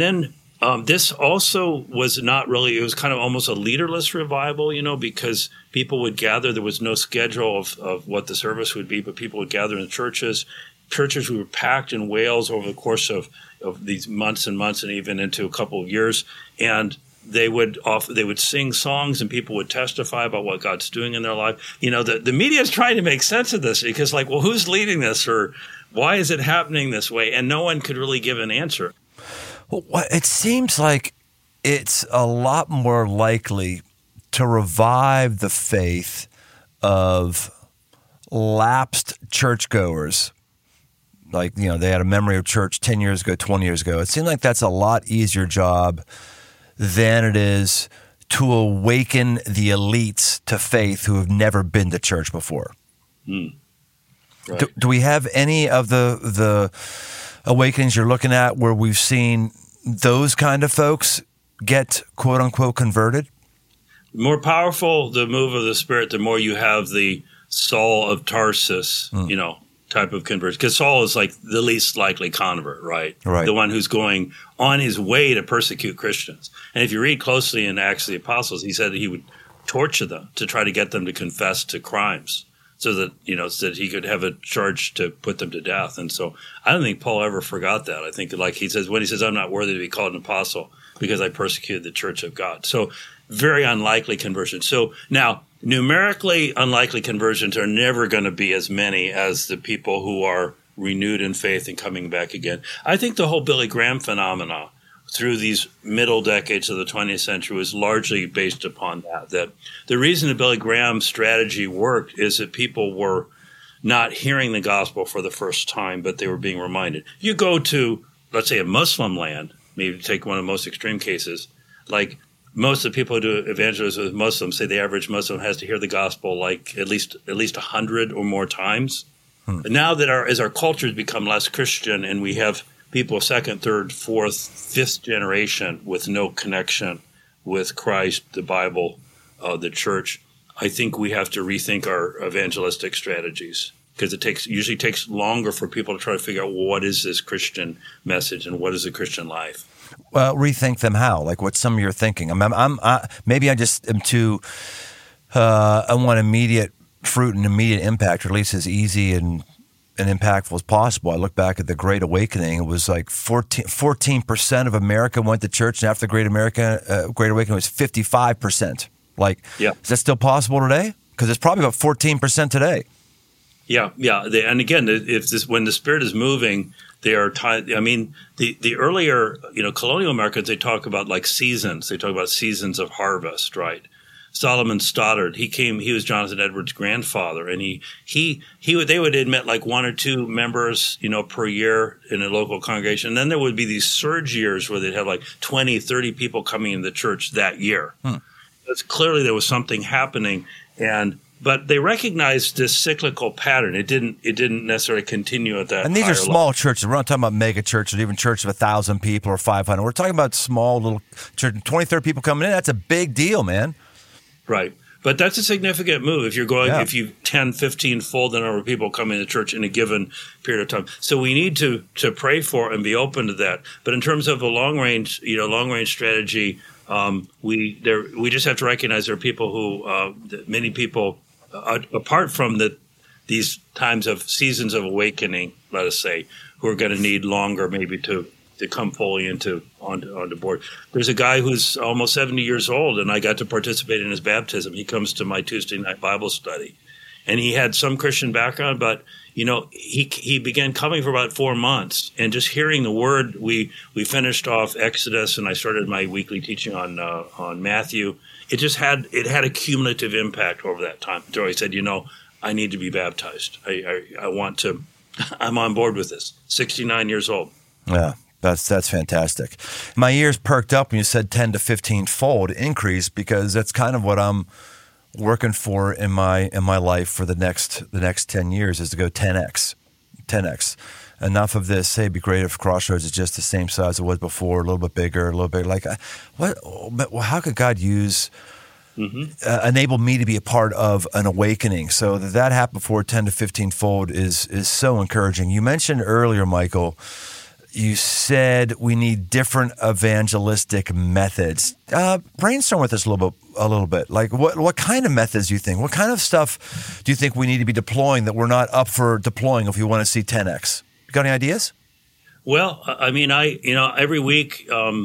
this also was not really, it was kind of almost a leaderless revival, because people would gather. There was no schedule of what the service would be, but people would gather in churches. Churches were packed in Wales over the course of these months and months, and even into a couple of years. And they would sing songs, and people would testify about what God's doing in their life. The media is trying to make sense of this because, well, who's leading this, or why is it happening this way? And no one could really give an answer. Well, it seems like it's a lot more likely to revive the faith of lapsed churchgoers. They had a memory of church 10 years ago, 20 years ago. It seemed like that's a lot easier job than it is to awaken the elites to faith who have never been to church before. Mm. Right. Do we have any of the awakenings you're looking at where we've seen those kind of folks get, quote unquote, converted? The more powerful the move of the Spirit, the more you have the Saul of Tarsus, type of conversion, because Saul is the least likely convert, right? The one who's going on his way to persecute Christians. And if you read closely in Acts of the Apostles, he said that he would torture them to try to get them to confess to crimes, so that so that he could have a charge to put them to death. And so I don't think Paul ever forgot that. I think he says, when he says, "I'm not worthy to be called an apostle because I persecuted the church of God." So very unlikely conversion. So now, numerically unlikely conversions are never going to be as many as the people who are renewed in faith and coming back again. I think the whole Billy Graham phenomena through these middle decades of the 20th century was largely based upon that the reason the Billy Graham strategy worked is that people were not hearing the gospel for the first time, but they were being reminded. You go to, let's say, a Muslim land, maybe take one of the most extreme cases, most of the people who do evangelism with Muslims say the average Muslim has to hear the gospel at least 100 or more times. But now that as our cultures become less Christian and we have people second, third, fourth, fifth generation with no connection with Christ, the Bible, the church, I think we have to rethink our evangelistic strategies, because it usually takes longer for people to try to figure out what is this Christian message and what is the Christian life. Well, rethink them how? What's some of your thinking? Maybe I just am I want immediate fruit and immediate impact, or at least as easy and and impactful as possible. I look back at the Great Awakening. It was like 14% of America went to church, and after the Great Awakening, it was 55%. Like, yeah. Is that still possible today? Because it's probably about 14% today. Yeah. And again, when the Spirit is moving, they are tied. I mean, the earlier, colonial Americans, they talk about like seasons. They talk about seasons of harvest, right? Solomon Stoddard, he was Jonathan Edwards' grandfather, and they would admit like one or two members, per year in a local congregation. And then there would be these surge years where they'd have like 20, 30 people coming into the church that year. It's clearly there was something happening, but they recognized this cyclical pattern. It didn't necessarily continue at that. And these are small level. churches. We're not talking about mega churches, even churches of 1,000 people or 500. We're talking about small little church, 20, 30 people coming in. That's a big deal, man. Right. But that's a significant move if if you 10, 15 fold the number of people coming to church in a given period of time. So we need to pray for and be open to that. But in terms of a long range strategy, we just have to recognize there are people who, many people, apart from these times of seasons of awakening, let us say, who are going to need longer maybe to come fully onto board. There's a guy who's almost 70 years old, and I got to participate in his baptism. He comes to my Tuesday night Bible study, and he had some Christian background, but he began coming for about 4 months, and just hearing the word. We finished off Exodus, and I started my weekly teaching on Matthew. It had a cumulative impact over that time. So he said, I need to be baptized. I want to. I'm on board with this. 69 years old. Yeah. That's fantastic. My ears perked up when you said 10 to 15 fold increase, because that's kind of what I'm working for in my life for the next 10 years, is to go 10x. Enough of this. Say, it'd be great if Crossroads is just the same size it was before, a little bit bigger. Like, how could God enable me to be a part of an awakening? So that happened before 10 to 15 fold is so encouraging. You mentioned earlier, Michael, you said we need different evangelistic methods. Brainstorm with us a little bit. Like, what kind of methods do you think? What kind of stuff do you think we need to be deploying that we're not up for deploying if we want to see 10x? You got any ideas? Well, I mean, every week,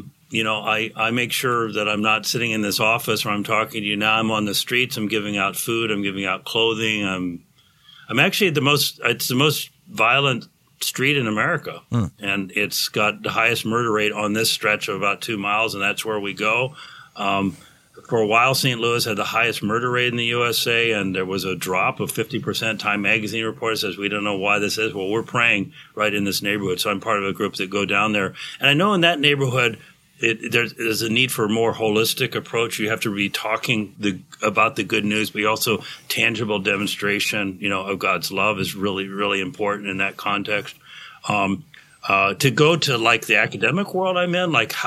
I make sure that I'm not sitting in this office where I'm talking to you now. I'm on the streets. I'm giving out food. I'm giving out clothing. I'm actually it's the most violent street in America, and it's got the highest murder rate on this stretch of about 2 miles, and that's where we go. For a while, St. Louis had the highest murder rate in the USA, and there was a drop of 50%. Time Magazine report says we don't know why this is. Well, we're praying right in this neighborhood, so I'm part of a group that go down there. And I know in that neighborhood, there's a need for a more holistic approach. You have to be talking about the good news, but also tangible demonstration, of God's love is really, really important in that context. To go to like the academic world I'm in, like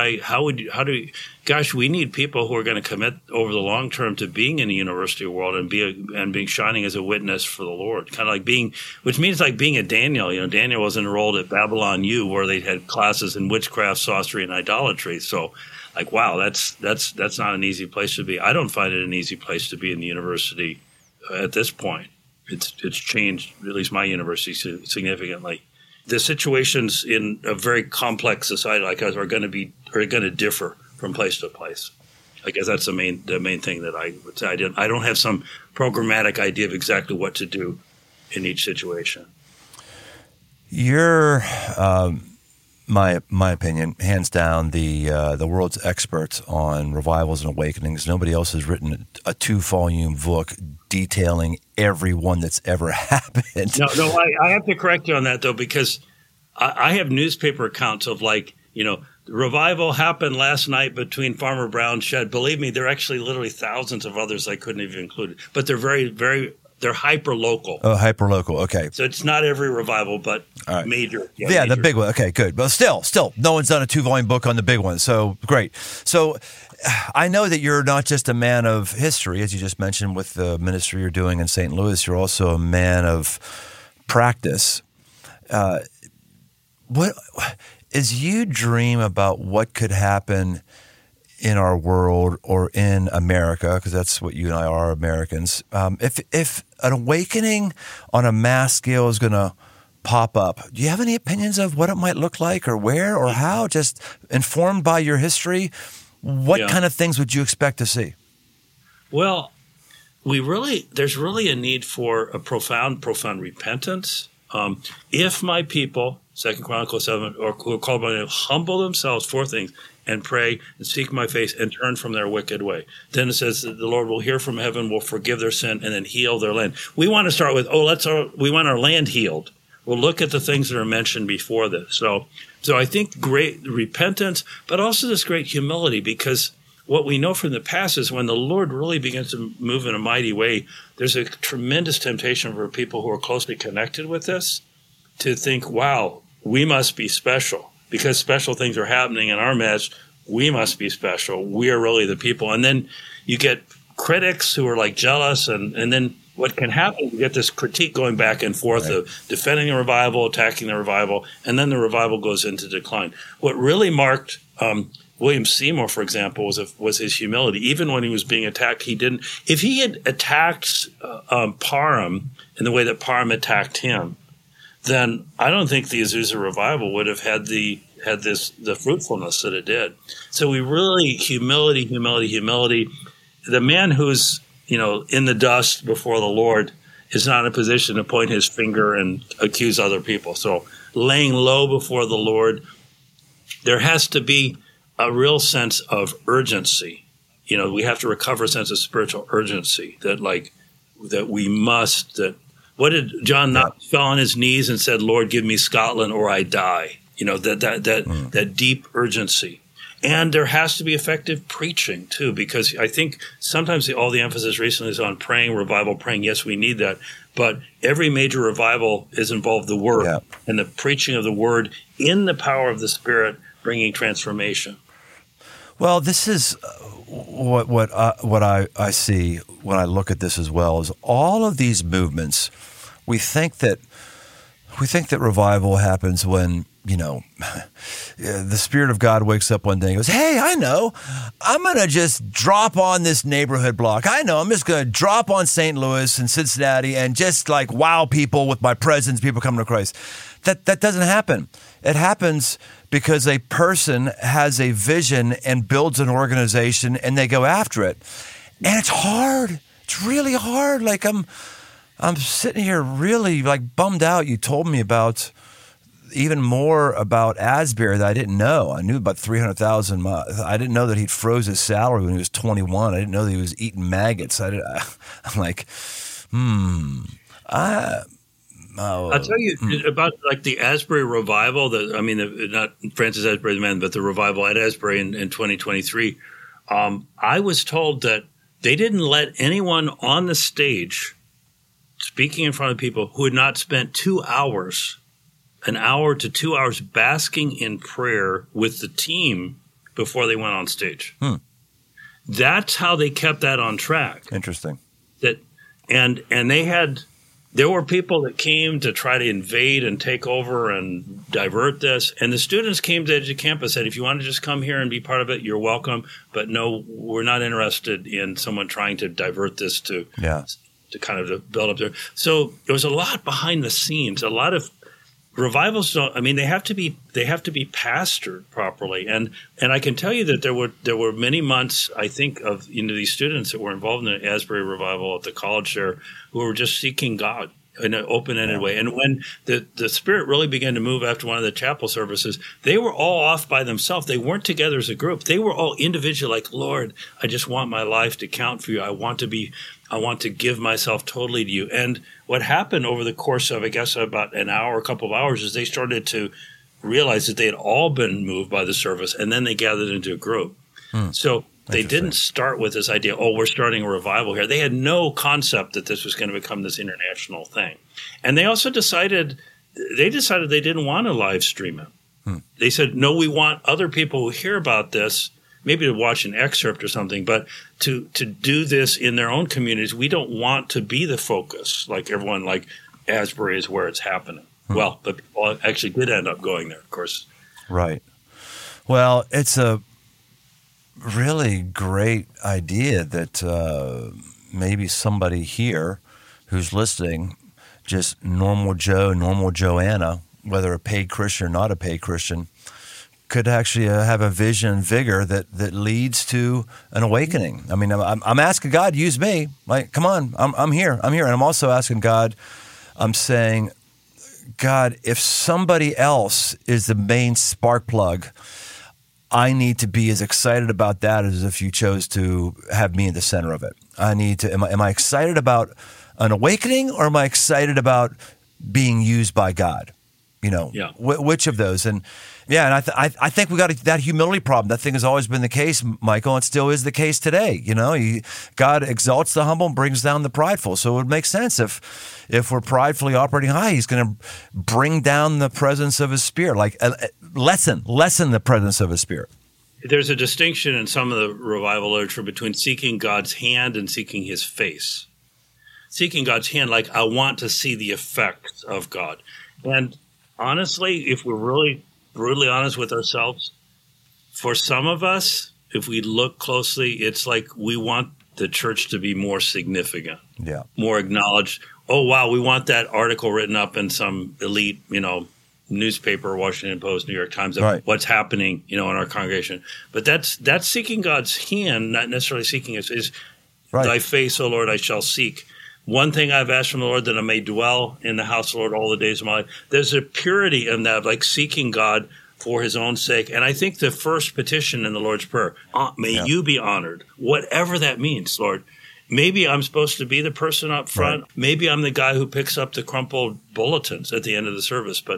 we need people who are going to commit over the long term to being in the university world and being shining as a witness for the Lord, kind of like which means like being a Daniel. Daniel was enrolled at Babylon U, where they had classes in witchcraft, sorcery, and idolatry. So, like, wow, that's not an easy place to be. I don't find it an easy place to be in the university at this point. It's changed, at least my university, significantly. The situations in a very complex society like ours are going to differ from place to place. I guess that's the main thing that I would say. I don't have some programmatic idea of exactly what to do in each situation. You're, my opinion, hands down, the world's expert on revivals and awakenings. Nobody else has written a 2-volume book detailing every one that's ever happened. No, I have to correct you on that, though, because I have newspaper accounts of revival happened last night between Farmer Brown's shed. Believe me, there are actually literally thousands of others I couldn't even include. But they're very, very, they're hyper-local. Oh, hyper-local, okay. So it's not every revival, but major. Yeah, major. The big one. Okay, good. But still, no one's done a 2-volume book on the big one. So great. So I know that you're not just a man of history, as you just mentioned with the ministry you're doing in St. Louis. You're also a man of practice. What as you dream about what could happen in our world or in America, because that's what you and I are, Americans, if an awakening on a mass scale is going to pop up, do you have any opinions of what it might look like or where or how? Just informed by your history, what kind of things would you expect to see? Well, there's really a need for a profound repentance. If my people, 2 Chronicles 7, or who are called by my name, humble themselves, 4 things, and pray and seek my face and turn from their wicked way. Then it says that the Lord will hear from heaven, will forgive their sin, and then heal their land. We want to start with, we want our land healed. We'll look at the things that are mentioned before this. So I think great repentance, but also this great humility, because what we know from the past is when the Lord really begins to move in a mighty way, there's a tremendous temptation for people who are closely connected with this to think, wow, we must be special. Because special things are happening in our midst, we must be special. We are really the people. And then you get critics who are like jealous, and then what can happen, you get this critique going back and forth of defending the revival, attacking the revival, and then the revival goes into decline. What really marked William Seymour, for example, was his humility. Even when he was being attacked, he didn't. If he had attacked Parham in the way that Parham attacked him, then I don't think the Azusa revival would have had the fruitfulness that it did. So we really humility. The man who's in the dust before the Lord is not in a position to point his finger and accuse other people. So laying low before the Lord, there has to be a real sense of urgency. We have to recover a sense of spiritual urgency that we must. What did John Knox fell on his knees and said, "Lord, give me Scotland or I die." That deep urgency. And there has to be effective preaching too, because I think sometimes all the emphasis recently is on praying, revival, praying. Yes, we need that. But every major revival is involved the word and the preaching of the word in the power of the Spirit, bringing transformation. Well, this is what I see when I look at this as well, is all of these movements. We think that revival happens when the Spirit of God wakes up one day and goes, "Hey, I know, I'm going to just drop on this neighborhood block. I know, I'm just going to drop on St. Louis and Cincinnati and just wow people with my presence, people coming to Christ." That doesn't happen. It happens because a person has a vision and builds an organization and they go after it. And it's hard. It's really hard. I'm sitting here really bummed out. You told me about even more about Asbury that I didn't know. I knew about 300,000. I didn't know that he'd froze his salary when he was 21. I didn't know that he was eating maggots. I'm like, I'll tell you about the Asbury revival. Not Francis Asbury the man, but the revival at Asbury in 2023. I was told that they didn't let anyone on the stage speaking in front of people who had not spent 2 hours, an hour to 2 hours, basking in prayer with the team before they went on stage. That's how they kept that on track. Interesting. There were people that came to try to invade and take over and divert this. And the students came to the edge of campus and said, if you want to just come here and be part of it, you're welcome. But no, we're not interested in someone trying to divert this to kind of build up there. So there was a lot behind the scenes. A lot of revivals they have to be pastored properly. And I can tell you that there were many months, I think, of these students that were involved in the Asbury revival at the college there who were just seeking God in an open-ended way. And when the Spirit really began to move after one of the chapel services, they were all off by themselves. They weren't together as a group. They were all individual, Lord, I just want my life to count for you. I want to give myself totally to you. And what happened over the course of, I guess, about an hour, a couple of hours, is they started to realize that they had all been moved by the service, and then they gathered into a group. So they didn't start with this idea, we're starting a revival here. They had no concept that this was going to become this international thing. And they also decided they didn't want to live stream it. They said, no, we want other people who hear about this maybe to watch an excerpt or something, but to do this in their own communities. We don't want to be the focus, like everyone, like Asbury is where it's happening. Well, but people actually did end up going there, of course. Right. Well, it's really great idea that maybe somebody here who's listening, just normal Joe, normal Joanna, whether a paid Christian or not a paid Christian, could actually have a vision and vigor that leads to an awakening. I mean, I'm asking God, use me. Like, come on, I'm here. And I'm also asking God, I'm saying, God, if somebody else is the main spark plug, I need to be as excited about that as if you chose to have me in the center of it. I need to, am I excited about an awakening, or am I excited about being used by God? You know, which of those? And I think we got that humility problem. That thing has always been the case, Michael, and still is the case today. You know, God exalts the humble and brings down the prideful. So it would make sense if we're pridefully operating high, He's going to bring down the presence of His Spirit, like lessen the presence of His Spirit. There's a distinction in some of the revival literature between seeking God's hand and seeking His face. Seeking God's hand, like I want to see the effects of God. And honestly, if we're really brutally honest with ourselves, for some of us, if we look closely, it's like we want the church to be more significant, more acknowledged. Oh, wow, we want that article written up in some elite, newspaper, Washington Post, New York Times, of what's happening, in our congregation. But that's seeking God's hand, not necessarily seeking is Thy face, O Lord, I shall seek. One thing I've asked from the Lord, that I may dwell in the house of the Lord all the days of my life. There's a purity in that, like seeking God for His own sake. And I think the first petition in the Lord's Prayer, may you be honored, whatever that means, Lord. Maybe I'm supposed to be the person up front. Right. Maybe I'm the guy who picks up the crumpled bulletins at the end of the service. But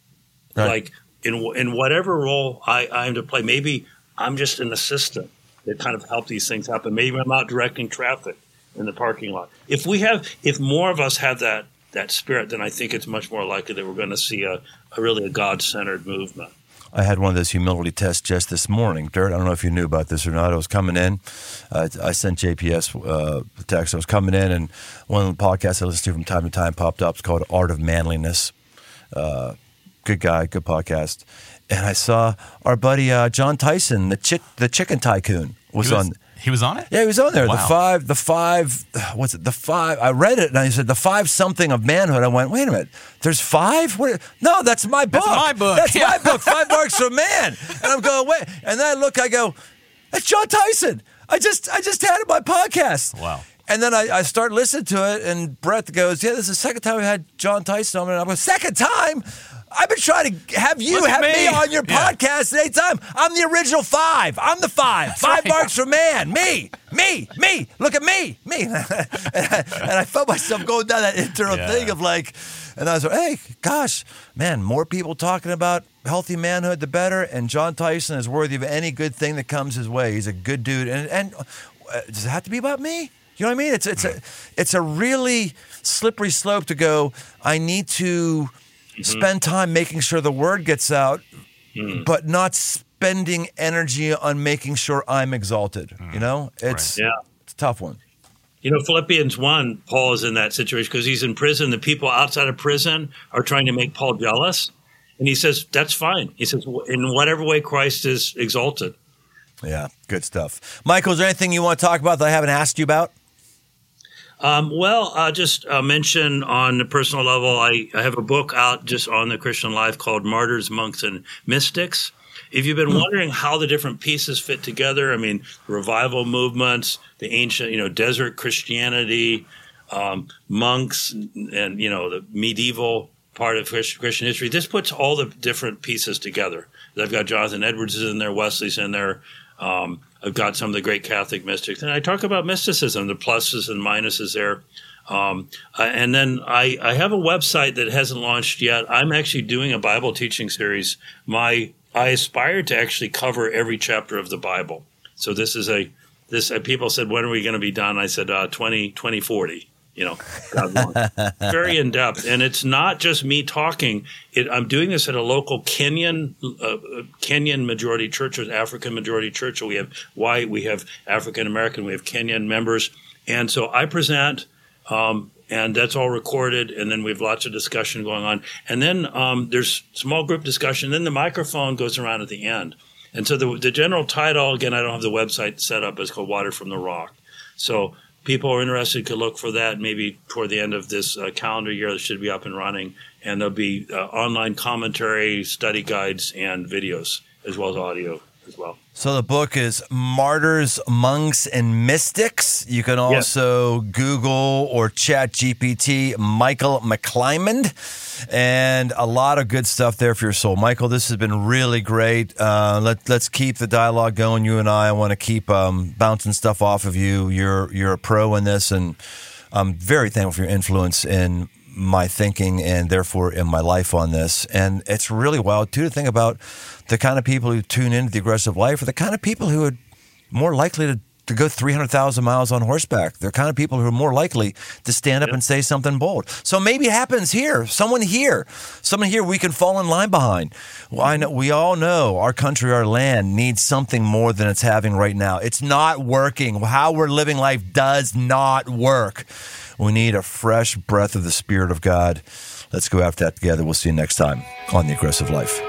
like in whatever role I am to play, maybe I'm just an assistant that kind of help these things happen. Maybe I'm out directing traffic in the parking lot. If more of us have that spirit, then I think it's much more likely that we're going to see a really God-centered movement. I had one of those humility tests just this morning. Dirt, I don't know if you knew about this or not. I was coming in. I sent JPS the text. I was coming in, and one of the podcasts I listen to from time to time popped up. It's called Art of Manliness. Good guy, good podcast. And I saw our buddy John Tyson, the chicken tycoon, was on. He was on it? Yeah, he was on there. Wow. The five, what's it? The five, I read it and I said, the 5 something of manhood. I went, wait a minute, there's 5? No, that's my book. That's my book. That's my book, 5 Marks for Man. And I'm going, wait. And then I look, I go, that's John Tyson. I just had it on my podcast. Wow. And then I start listening to it, and Brett goes, yeah, this is the second time we had John Tyson on. And I'm going, second time? I've been trying to have me on your podcast at 8 times. I'm the original 5. I'm the 5. 5 Marks for Man. Me. Look at me. and I felt myself going down that internal thing of like, and I was like, hey, gosh, man, more people talking about healthy manhood, the better. And John Tyson is worthy of any good thing that comes his way. He's a good dude. And does it have to be about me? You know what I mean? It's a really slippery slope to go, I need to spend time making sure the word gets out, but not spending energy on making sure I'm exalted. It's a tough one. Philippians 1, Paul is in that situation because he's in prison. The people outside of prison are trying to make Paul jealous. And he says, that's fine. He says, in whatever way Christ is exalted. Yeah, good stuff. Michael, is there anything you want to talk about that I haven't asked you about? I'll just mention on the personal level, I have a book out just on the Christian life called Martyrs, Monks, and Mystics. If you've been wondering how the different pieces fit together, I mean, revival movements, the ancient, desert Christianity, monks, and, the medieval part of Christian history, this puts all the different pieces together. I've got Jonathan Edwards is in there, Wesley's in there. I've got some of the great Catholic mystics. And I talk about mysticism, the pluses and minuses there. And then I have a website that hasn't launched yet. I'm actually doing a Bible teaching series. I aspire to actually cover every chapter of the Bible. So this is people said, when are we going to be done? I said, 2040. God willing. Very in depth, and it's not just me talking. I'm doing this at a local Kenyan majority church, or African majority church. So we have African American, we have Kenyan members, and so I present, and that's all recorded. And then we have lots of discussion going on, and then there's small group discussion. Then the microphone goes around at the end. And so the general title, again, I don't have the website set up, is called Water from the Rock. So people who are interested could look for that maybe toward the end of this calendar year. It should be up and running. And there'll be online commentary, study guides, and videos, as well as audio as well. So the book is Martyrs, Monks, and Mystics. You can also Google or chat GPT Michael McClymond, and a lot of good stuff there for your soul. Michael, this has been really great. Let's keep the dialogue going. You and I want to keep bouncing stuff off of you. You're a pro in this, and I'm very thankful for your influence in my thinking and therefore in my life on this. And it's really wild too to think about the kind of people who tune into the aggressive life are the kind of people who are more likely to go 300,000 miles on horseback. They're kind of people who are more likely to stand up and say something bold. So maybe it happens here. Someone here we can fall in line behind. Well, I know, we all know our country, our land needs something more than it's having right now. It's not working. How we're living life does not work. We need a fresh breath of the Spirit of God. Let's go after that together. We'll see you next time on The Aggressive Life.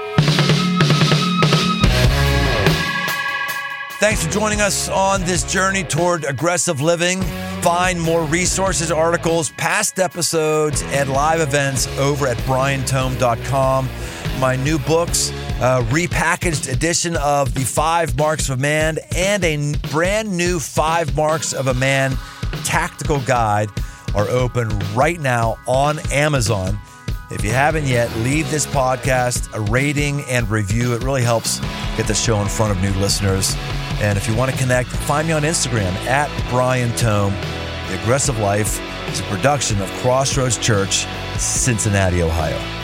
Thanks for joining us on this journey toward aggressive living. Find more resources, articles, past episodes, and live events over at briantome.com. My new books, repackaged edition of The 5 Marks of a Man and a brand new 5 Marks of a Man tactical guide are open right now on Amazon. If you haven't yet, leave this podcast a rating and review. It really helps get the show in front of new listeners. And if you want to connect, find me on Instagram at Brian Tome. The Aggressive Life is a production of Crossroads Church, Cincinnati, Ohio.